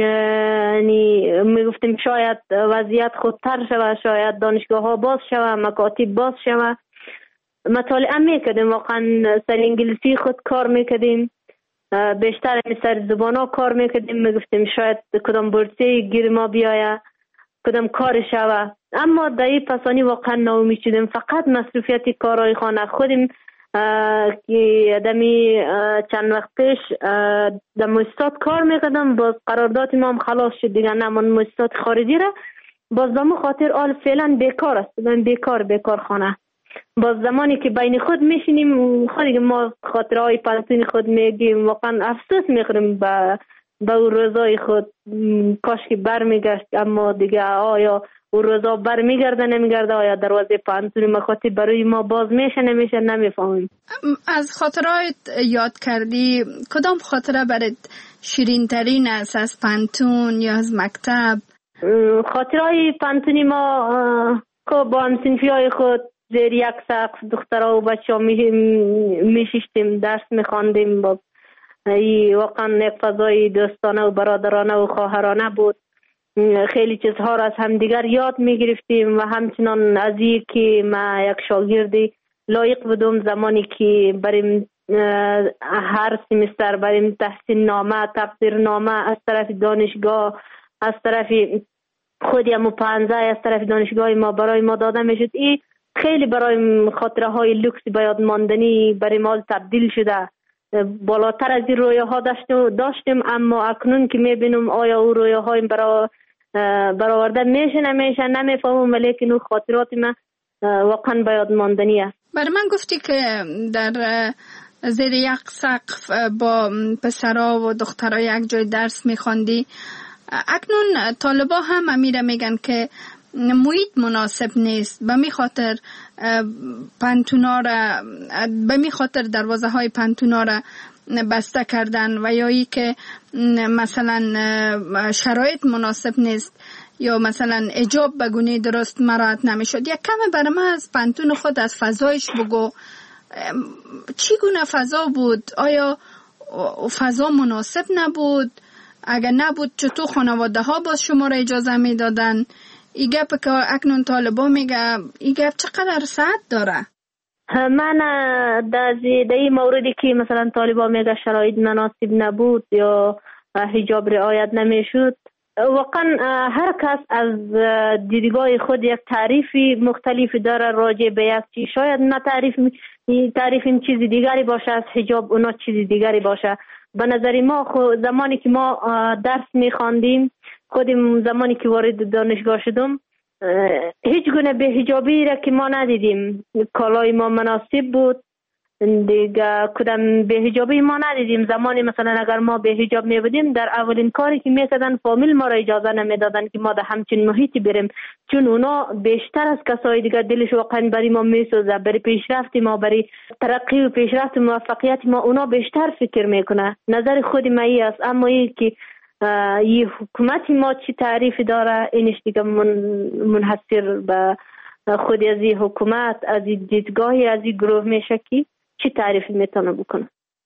یعنی میگفتیم شاید وضعیت خودتر شود، شاید دانشگاه ها باز شود، مکاتب باز شود. مطالعه میکردیم، واقعا سر انگلیسی خود کار میکردیم، بیشتر سر زبان ها کار میکردیم، میگفتیم شاید کدام بورسیه گیر ما بیایه، کدام کار شود. اما در این پسانی واقعا ناامید شدیم، فقط مصروفیت کارهای خانه خودیم که دمی چند وقت پیش در مؤسسات کار میکردم، باز قرارداد ما هم خلاص شد دیگه، نمان مؤسسات خارجی را. باز دمو خاطر آل فعلا بیکار است، من بیکار بیکار خانه. باز زمانی که بین خود میشینیم خودی ما خاطرهای پانتون خود میگیم، واقعا افسوس میخوریم به به اون روزای خود کاش که برمیگشت، اما دیگه آیا اون روزا برمیگرده نمیگرده، آیا دروازه پانتون مخاطی برای ما باز میشه نمیشه نمیفهمیم. از خاطرات یاد کردی کدام خاطره برات شیرین ترین است از پانتون یا از مکتب؟ خاطرهای پانتونی ما که با هم صنفی های خود زیر یک سقف دخترها و بچه ها میشیشتیم درس میخواندیم. با واقعا یک فضای دوستانه و برادرانه و خواهرانه بود. خیلی چیزها را از همدیگر یاد میگرفتیم و همچنان از این که ما یک شاگردی لایق بودم زمانی که بریم هر سیمستر بریم تحصیل نامه تقدیر نامه از طرف دانشگاه از طرف خودی همو پانزه از طرف دانشگاه ما برای ما داده میشد. این خیلی برای خاطره های لوکس باید ماندنی برای ما تبدیل شده. بالاتر از این رویه ها داشتیم اما اکنون که میبینم آیا او رویه های برا برآورده میشه نمیشه نمیفهمم، ولیکن اون خاطرات من واقعا باید ماندنی است. برای من گفتی که در زیر یک سقف با پسرها و دخترها یک جای درس میخواندی. اکنون طالبا هم امیره میگن که محیط مناسب نیست، به می خاطر پانتونا را به می خاطر دروازه های پانتونا را بسته کردن و یا ای که مثلا شرایط مناسب نیست یا مثلا حجاب به گونه درست مراعات نمیشد. یک کم برای من از پانتون خود از فضایش بگو، چی گونه فضا بود؟ آیا فضا مناسب نبود؟ اگر نبود چطور خانواده ها باز شما را اجازه میدادن؟ ای گپ که اکنون طالبا میگه ای گپ چقدر ساعت داره؟ من در این موردی که مثلا طالبا میگه شرایط مناسب نبود یا حجاب رعایت نمیشد، واقعا هر کس از دیدگاه خود یک تعریفی مختلف داره راجع به یک چیز. شاید نه تعریف تعریف این چیز دیگری باشه از حجاب، اونا چیز دیگری باشه. به نظر ما خود زمانی که ما درس میخواندیم، خودم زمانی که وارد دانشگاه شدم هیچ گونه به حجابی را که ما ندیدیم. کالای ما مناسب بود دیگه، کدام به حجابی ما ندیدیم. زمانی مثلا اگر ما به حجاب می بودیم در اولین کاری که میکردن فامیل ما را اجازه نمیدادن که ما در همچین محیطی بریم، چون اونا بیشتر از کسای دیگه دلش واقعا برای ما میسوزه، برای پیشرفت ما، برای ترقی و پیشرفت و موفقیت ما اونا بیشتر فکر میکنه. نظر خود من ای است. اما این که یه حکومت ما چی تعریفی داره اینش دیگه من منحصر به خود از این حکومت از این دیدگاهی از این گروه میشه که چی تعریفی میتونه بکنه.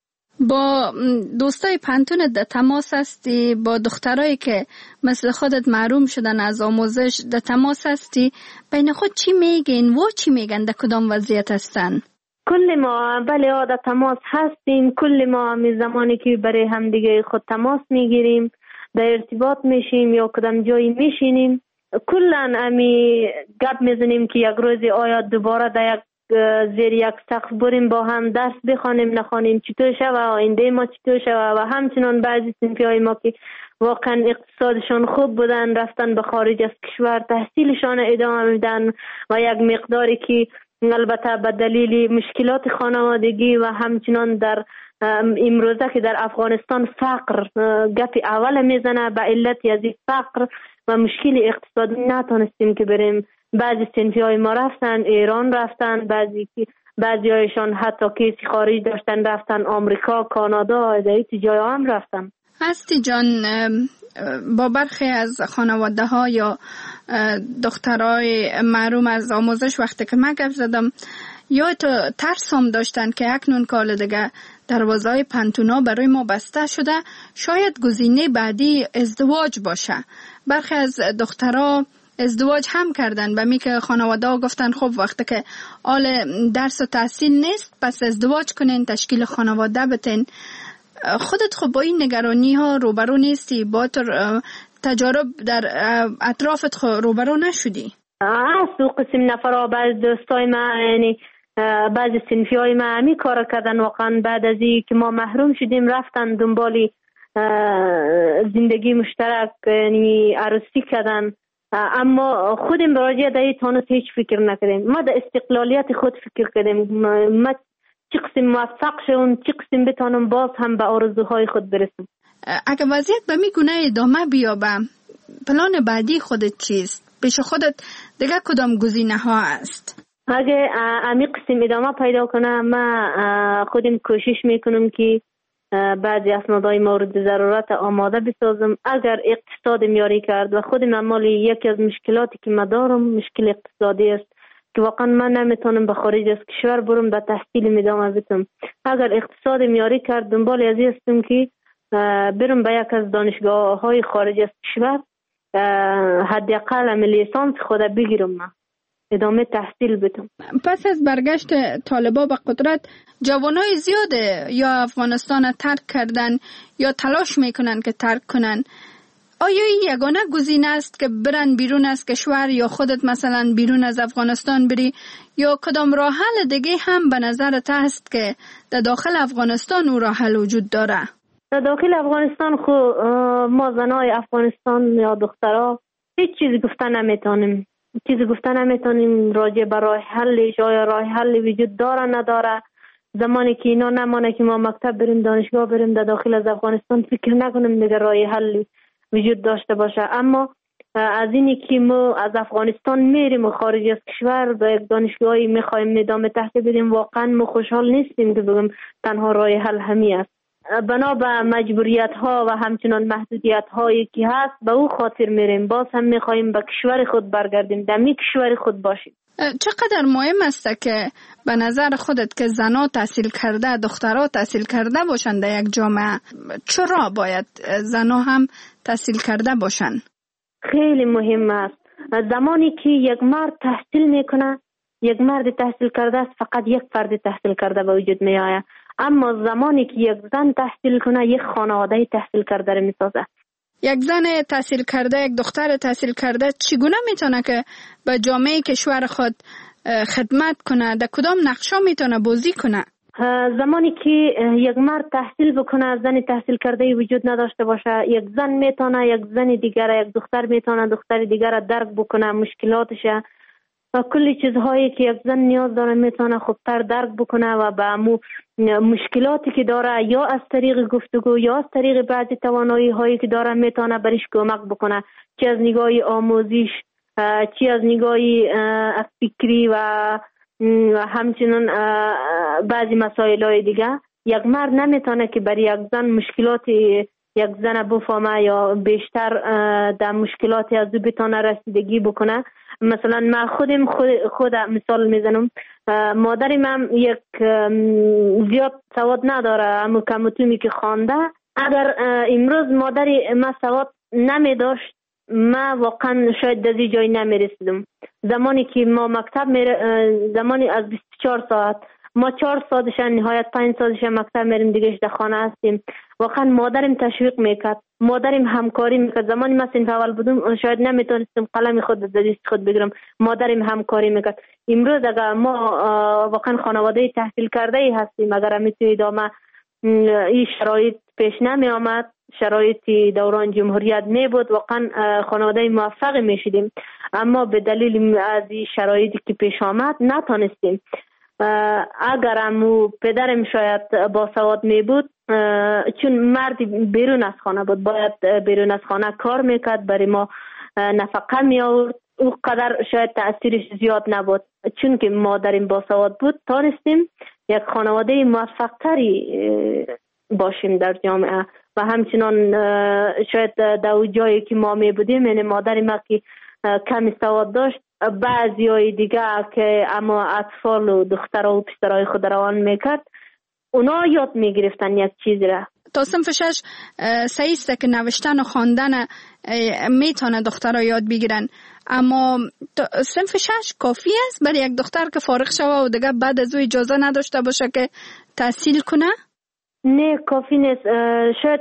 با دوستای پانتون در تماس هستی؟ با دخترایی که مثل خودت محروم شدن از آموزش در تماس هستی؟ بین خود چی میگین و چی میگن؟ در کدام وضعیت هستن؟ کل ما بله در تماس هستیم. کل ما همی زمانی که برای هم دیگه خود تماس میگیریم، در ارتباط میشیم یا کدام جایی میشینیم، کلن همی گپ میزنیم که یک روزی آیا دوباره در یک زیر یک سقف بریم با هم درس بخوانیم نخوانیم، چطور شوه آینده ما چطور شوه. و همچنان بعضی صنفی های ما که واقعا اقتصادشان خوب بودن رفتن به خارج از کشور تحصیلشان ادامه میدن و یک مقداری که البته به دلیل مشکلات خانوادگی و همچنان در امروزه که در افغانستان فقر گپ اول میزنه، به علت از فقر و مشکل اقتصادی نتونستیم که بریم. بعضی صنفی های ما رفتن ایران رفتن، بعضی بعضی هایشان حتی کسی خارج داشتن رفتن آمریکا، کانادا، در جای هم رفتن. هستی جان، با برخی از خانواده ها یا دخترای محروم از آموزش وقتی که من گپ زدم یا تو ترس هم داشتن که اکنون کال دیگه دروازه های پانتونا برای ما بسته شده، شاید گزینه بعدی ازدواج باشه. برخی از دخترها ازدواج هم کردن و می که خانواده ها گفتن خب وقتی که آل درس و تحصیل نیست پس ازدواج کنین، تشکیل خانواده بتین. خودت خب با این نگرانی ها روبرو نیستی؟ با تجارب در اطرافت روبرو نشدی؟ از دو قسم نفرها بعض دوستای ما یعنی بعضی صنفی های ما همی کار کردن. واقعا بعد از این که ما محروم شدیم رفتن دنبالی زندگی مشترک یعنی عروسی کردن، اما خودم براجع در این تانست هیچ فکر نکردیم. ما در استقلالیت خود فکر کردیم، ما چی قسم موفق شدم، چی قسم بتانم باز هم به آرزوهای خود برسم. اگه وضعیت به می گونه ادامه بیابه، پلان بعدی خودت چیست؟ پیش خودت دیگه کدام گزینه ها است؟ اگه امی قسم ادامه پیدا کنه، ما خودم کوشش میکنم که بعضی اسنادهای مورد ضرورت آماده بسازم. اگر اقتصاد میاری کرد و خودم اعمال یکی از مشکلاتی که ما دارم مشکل اقتصادی است که واقعا من نمیتونم به خارج از کشور برم به تحصیل ادامه بدم. اگر اقتصاد میاری کرد دنبال ازی هستم که برم به یک از دانشگاه های خارج از کشور حداقل لیسانس خود بگیرم، من ادامه تحصیل بدم. پس از برگشت طالبا به قدرت، جوانای زیاده یا افغانستان ترک کردن یا تلاش میکنن که ترک کنن. آیا این یگانه گزینه است که برن بیرون از کشور یا خودت مثلا بیرون از افغانستان بری، یا کدام راه حل دیگه هم به نظرت هست که در داخل افغانستان او راه حل وجود داره؟ در داخل افغانستان خو ما زنای افغانستان یا دخترها هیچ چیز گفتن نمیتونیم. چیزی گفتن نمیتونیم راجع به راه حلش، آیا راه حل وجود داره نداره. زمانی که اینا نمانه که ما مکتب بریم، دانشگاه بریم در داخل از افغانستان، فکر نکنیم دیگه راه حل وجود داشته باشه. اما از اینی که ما از افغانستان میریم و خارج از کشور به یک دانشگاهی میخوایم ادامه تحصیل بدیم، واقعا ما خوشحال نیستیم که بگم تنها راه حل همی است. بنا به مجبوریت ها و همچنان محدودیت هایی که هست به او خاطر میریم. باز هم میخوایم به کشور خود برگردیم، در می کشور خود باشیم. چقدر مهم است که به نظر خودت که زنها تحصیل کرده، دخترها تحصیل کرده باشند در یک جامعه؟ چرا باید زنها هم تحصیل کرده باشند؟ خیلی مهم است. زمانی که یک مرد تحصیل میکنه، یک مرد تحصیل کرده است، فقط یک فرد تحصیل کرده به وجود می آید. اما زمانی که یک زن تحصیل کنه، یک خانواده تحصیل کرده رو میسازه. یک زن تحصیل کرده، یک دختر تحصیل کرده چگونه میتونه که به جامعه کشور خود خدمت کنه؟ در کدام نقشا میتونه بازی کنه؟ زمانی که یک مرد تحصیل بکنه، زن تحصیل کرده وجود نداشته باشه، یک زن میتونه یک زن دیگر، یک دختر میتونه دختر دیگر درک بکنه مشکلاتش و کلی چیزهایی که یک زن نیاز داره میتونه خوبتر درک بکنه و به امو مشکلاتی که داره یا از طریق گفتگو یا از طریق بعضی توانایی هایی که داره میتونه برش کمک بکنه، چه از نگاه آموزش، چه از نگاه فکری و همچنین بعضی مسائل های دیگه. یک مرد نمیتونه که برای یک زن مشکلاتی یک زن بفهمه یا بیشتر در مشکلاتی از او بتونه رسیدگی بکنه. مثلا من خودم خود, خود مثال میزنم. مادرم هم یک زیاد سواد نداره، اما کمتونی که خوانده. اگر امروز مادری ما سواد نمی داشت، ما واقعا شاید دزی جای نمی رسیدم. زمانی که ما مکتب میره، زمانی از بیست و چهار ساعت ما چهار ساعتش نهایت پنج ساعتش مکتب میریم دیگه در خانه هستیم. واقعا مادرم تشویق میکرد، مادرم همکاری میکرد. زمانی من صنف اول بودم شاید نمیتونستم قلم خود در دست خود بگیرم، مادرم همکاری میکرد. امروز اگر ما واقعا خانواده تحصیل کرده ای هستیم، اگر میتونی ادامه این شرایط پیش نمی آمد، شرایط دوران جمهوریت می بود، واقعا خانواده موفق می شدیم. اما به دلیل از این شرایطی که پیش آمد نتونستیم. اگر امو پدرم شاید با سواد می بود، چون مرد بیرون از خانه بود، باید بیرون از خانه کار میکرد، برای ما نفقه می آورد، او قدر شاید تأثیرش زیاد نبود. چون که مادرم با سواد بود، تانستیم یک خانواده موفق تری باشیم در جامعه. و همچنان شاید در جایی که ما می بودیم، یعنی مادر ما که کمی سواد داشت، بعضی های دیگه که اما اطفال و دخترها و پسرهای خود روان میکرد، اونا یاد میگرفتن یک چیز را. تا صنف شش سعیسته که نوشتن و خواندن میتونه دخترها یاد بگیرن، اما صنف شش کافی است برای یک دختر که فارغ شوه و دیگه بعد از او اجازه نداشته باشه که تحصیل کنه؟ نه، کافی نیست. شاید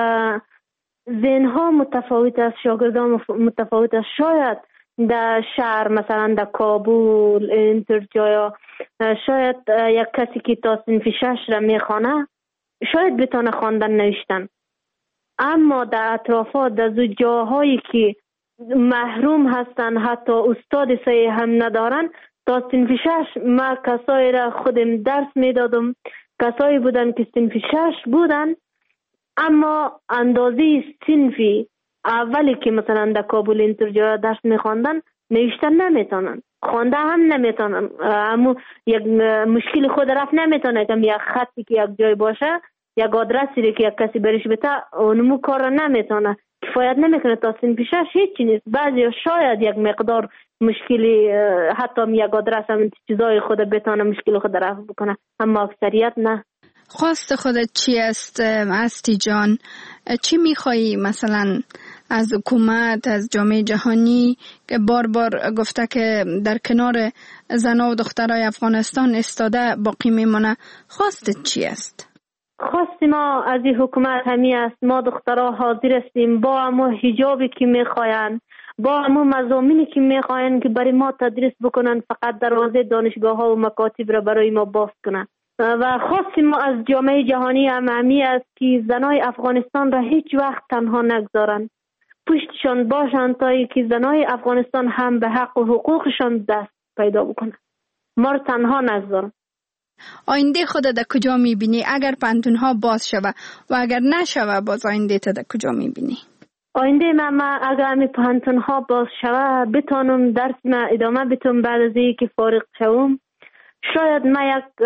ذهنها متفاوت است، شاگردان متفاوت است. شاید در شهر مثلا در کابل اینطور جایا شاید یک کسی که تا صنف شش را میخوانه شاید بتونه خواندن نوشتن، اما در اطرافات در جاهایی که محروم هستن، حتی استاد صحیح هم ندارن، تا صنف شش ما کسایی را خودم درس میدادم، کسایی بودن که صنف شش بودن اما اندازه صنفی اولی که مثلا در کابل اینطور درس میخواندن نوشتن نمیتونن، خوانده هم نمیتونن، اما یک مشکل خود رفت نمیتونه که یک خطی که یک جای باشه، یک آدرسی که یک کسی برش بده اونمو کار نمیتونه، کفایت نمیکنه تا صنف شش هیچی نیست. بعضی شاید یک مقدار مشکلی حتی یک آدرس هم چیزای خود بتونه مشکل خود رفع بکنه، اما اکثریت نه. خواست خودت چی است استی جان؟ چی میخوایی مثلا از حکومت، از جامعه جهانی که بار بار گفته که در کنار زن و دخترای افغانستان استاده باقی میمونه، خواستت چی است؟ خواست ما از این حکومت همی است ما دخترها حاضر هستیم با همو حجابی که میخواین، با همو مضامینی که میخواین که برای ما تدریس بکنن، فقط دروازه دانشگاه ها و مکاتب را برای ما باز کنن. و خواستیم ما از جامعه جهانی هم همی است که زنای افغانستان را هیچ وقت تنها نگذارن، پشتشان باشن تا ای که زنای افغانستان هم به حق و حقوقشان دست پیدا بکنن، ما را تنها نگذارن. آینده خودت در کجا میبینی اگر پانتونها باز شوه و اگر نشوه باز آینده تا در کجا میبینی؟ آینده من, من اگر امی پانتونها باز شوه بتانم درس من ادامه بتونم بعد از اینکه فارغ شوم. شاید من یک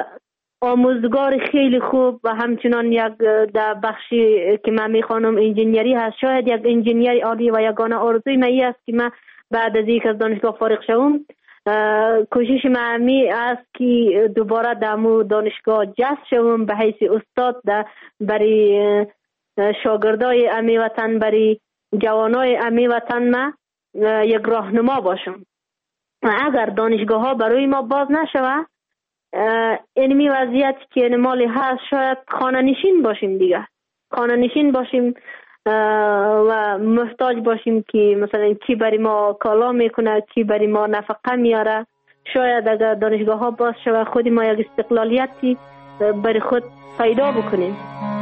آموزگار خیلی خوب و همچنان یک در بخشی که من میخوانم انجینیری هست، شاید یک انجینیر عالی و یگانه آرزوی من این است که من بعد از اینکه از دانشگاه فارغ شوم کوشش من همی است که دوباره در مو دانشگاه جذب شوم به حیث استاد در برای شاگردای امی وطن، برای جوانای امی وطن ما یک راهنما باشم. اگر دانشگاه ها برای ما باز نشوه اینمی وضعیت که نمالی هست شاید خانه نشین باشیم دیگه، خانه نشین باشیم و محتاج باشیم که مثلا کی برای ما کالا میکنه، کی برای ما نفقه میاره. شاید اگر دانشگاه ها باز شوه خود ما یک استقلالیتی برای خود پیدا بکنیم.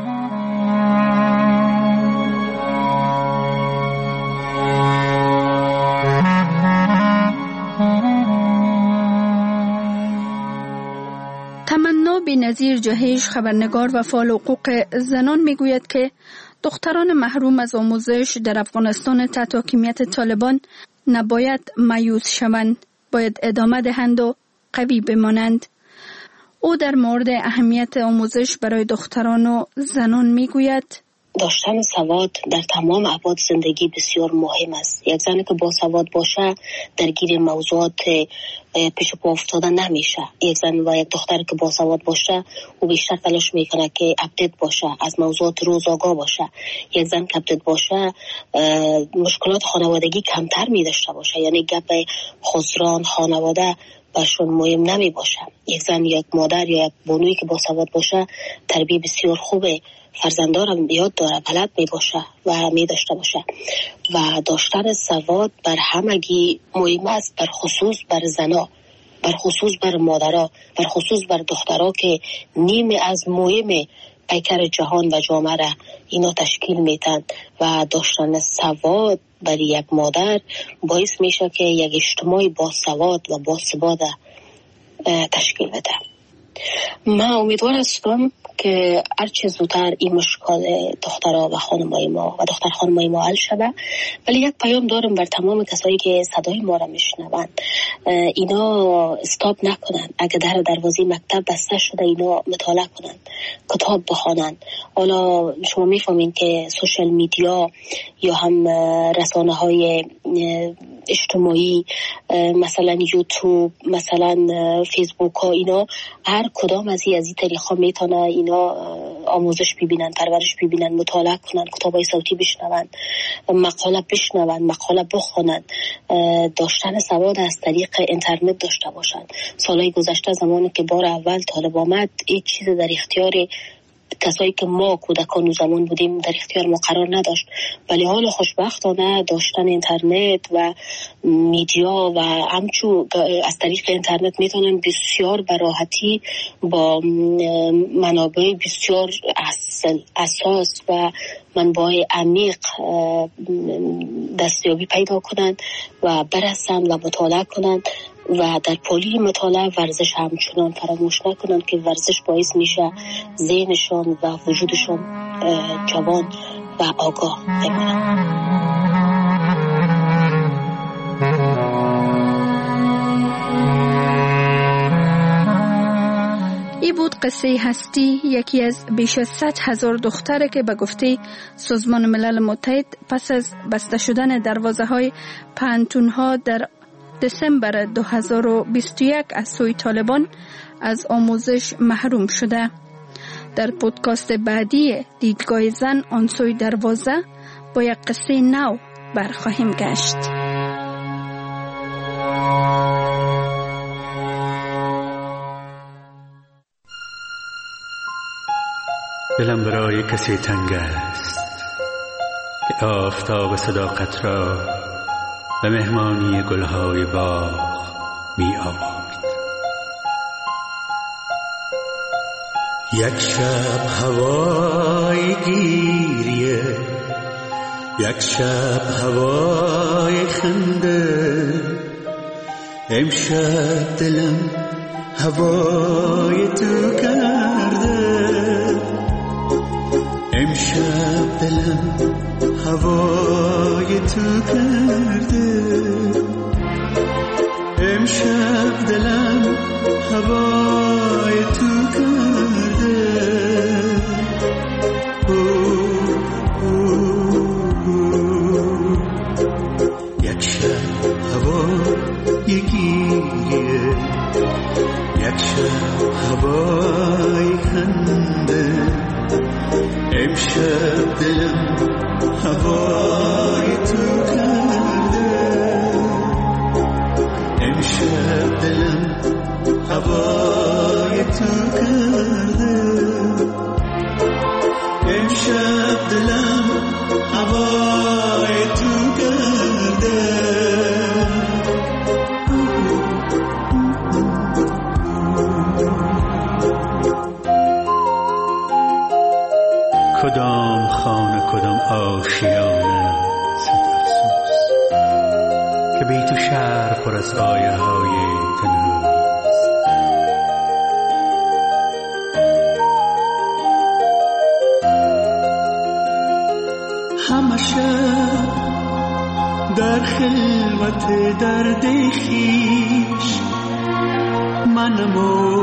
تمنا بی‌نظیر جهش، خبرنگار و فعال حقوق زنان میگوید که دختران محروم از آموزش در افغانستان تحت حاکمیت طالبان نباید مایوس شوند، باید ادامه دهند و قوی بمانند. او در مورد اهمیت آموزش برای دختران و زنان میگوید داشتن سواد در تمام ابعاد زندگی بسیار مهم است. یک زنی که با سواد باشه درگیر موضوعات پیش پا افتاده نمیشه. یک زن و یک دختر که با سواد باشه او بیشتر تلاش میکنه که اپدیت باشه، از موضوعات روز آگاه باشه. یک زن که اپدیت باشه مشکلات خانوادگی کمتر میداشته باشه، یعنی گپ خسران خانواده برشون مهم نمی باشه. یک زن یک مادر یا یک بانویی که با سواد باشه تربیت بسیار خوبه، فرزندارم یاد داره، بلد می باشه و می داشته باشه. و داشتن سواد بر همگی مهم است، بر خصوص بر زنا، بر خصوص بر مادرها، بر خصوص بر دخترها که نیمه از مهم پیکر جهان و جامعه را اینا تشکیل میتن. و داشتن سواد برای یک مادر باعث میشه که یک اجتماعی با سواد و با ثبات تشکیل بده. من امیدوار هستم که هرچه زودتر این مشکل دخترها و خانمای ما و دختر خانمای ما حل شده. ولی یک پیام دارم بر تمام کسایی که صدای ما را میشنوند، اینا استاپ نکنن. اگه در دروازه مکتب بسته شده اینا مطالعه کنن، کتاب بخوانن. حالا شما میفهمین که سوشال میدیا یا هم رسانه های اجتماعی مثلا یوتیوب، مثلا فیسبوک ها، اینا هر کدام از این از این طریقا میتونه اینا آموزش ببینن، پرورش ببینن، مطالعه کنن، کتابای صوتی بشنون، مقاله بشنون، مقاله بخونن. داشتن سواد از طریق اینترنت داشته باشن. سالهای گذشته زمانی که بار اول طالب آمد هیچ چیز در اختیار کسایی که ما کودکان و زمان بودیم در اختیار ما قرار نداشت. ولی حال خوشبختانه داشتن اینترنت و میدیا و همچو از طریق اینترنت میتونن بسیار براحتی با منابع بسیار اصل اساس و منبع عمیق دستیابی پیدا کنن و برسن و مطالعه کنن. و در پالی مطالعه ورزش همچنان فراموش نکنند که ورزش باعث میشه ذهنشان و وجودشان جوان و آگاه بمانند. ای بود قصه هستی، یکی از بیش از صد هزار دختره که به گفته سازمان ملل متحد پس از بسته شدن دروازه های پانتون ها در دسامبر دو هزار و بیست و یک از سوی طالبان از آموزش محروم شده. در پودکاست بعدی دیدگاه زن آن سوی دروازه با یک قصه نو برخواهیم گشت. دلم برای کسی تنگ است که آفتاب صداقت را به مهمانی گلهای باغ می آورد. یک شب هوای گیریه، یک شب هوای خنده، امشب دلم هوای تو کرده، امشب دلم هوای تو کرده، امشب دلم هوای تو کرده. او او یک شب هوای گیریه، یک شب هوای خنده، امشب دلم هوای تو کرده، امشب دلم هوای تو کرده، امشب دلم هوای تو کرده. کدام خانه کدام آشیانه صد افسوس که بی تو شهر پر از آیه های تنهاییست. همه شب در خلوت درد خویش منمو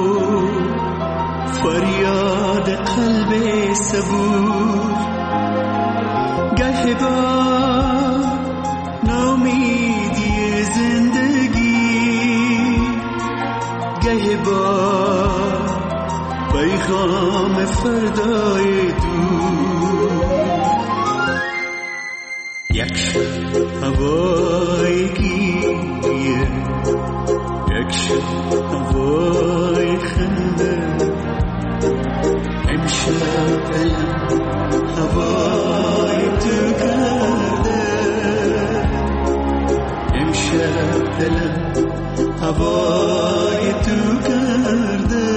فریاد قلب صبور، گه با نامیدی زندگی، گه با پیغام فردای دور. یک شب هوای گیریه، یک شب هوای خنده، امشب دلم هوای تو کرده، امشب دلم هوای تو کرده،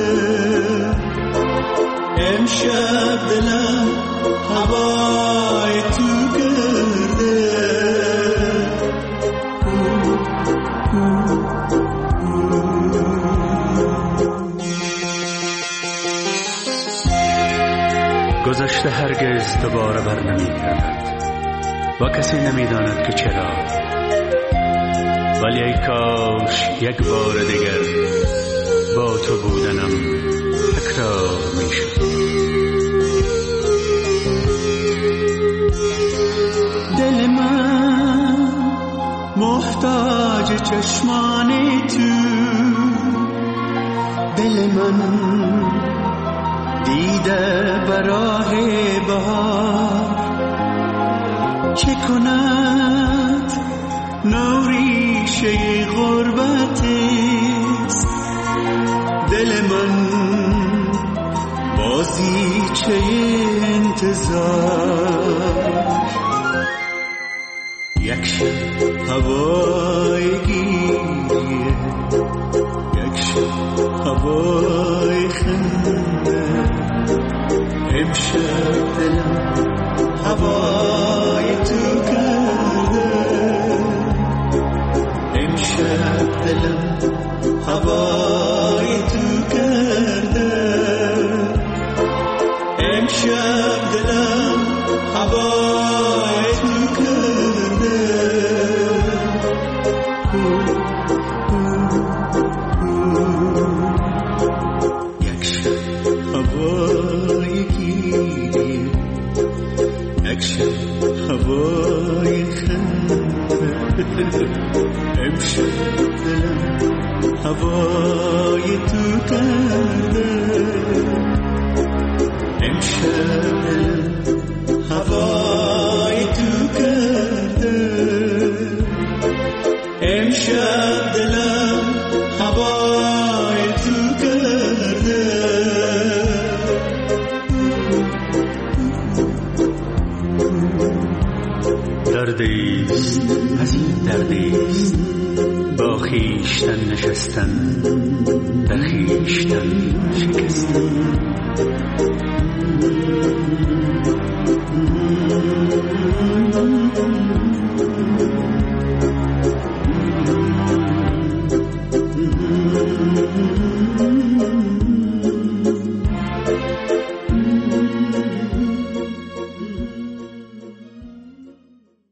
امشب دلم هوای تو کرده. گذشته هرگز دوباره بر نمیگردد و کسی نمیداند که چرا، ولی ای کاش یک بار دیگر با تو بودنم تکرار میشد. دل من محتاج چشمان تو، دل من دیده براه بهار، چه کند نوریشه غربت است. دل من بازی چه انتظار، یک شب هوای گیریه، یک شب هوای خنده، امشب دلم هوای تو کرده، امشب دلم هوای خنده امشب دلم هوای تو کرده امشب دلم هوای تو کرده امشب دلم هوای تو کرده دردیست از این دردیست با خیشتن نشستن در خیشتن شکستن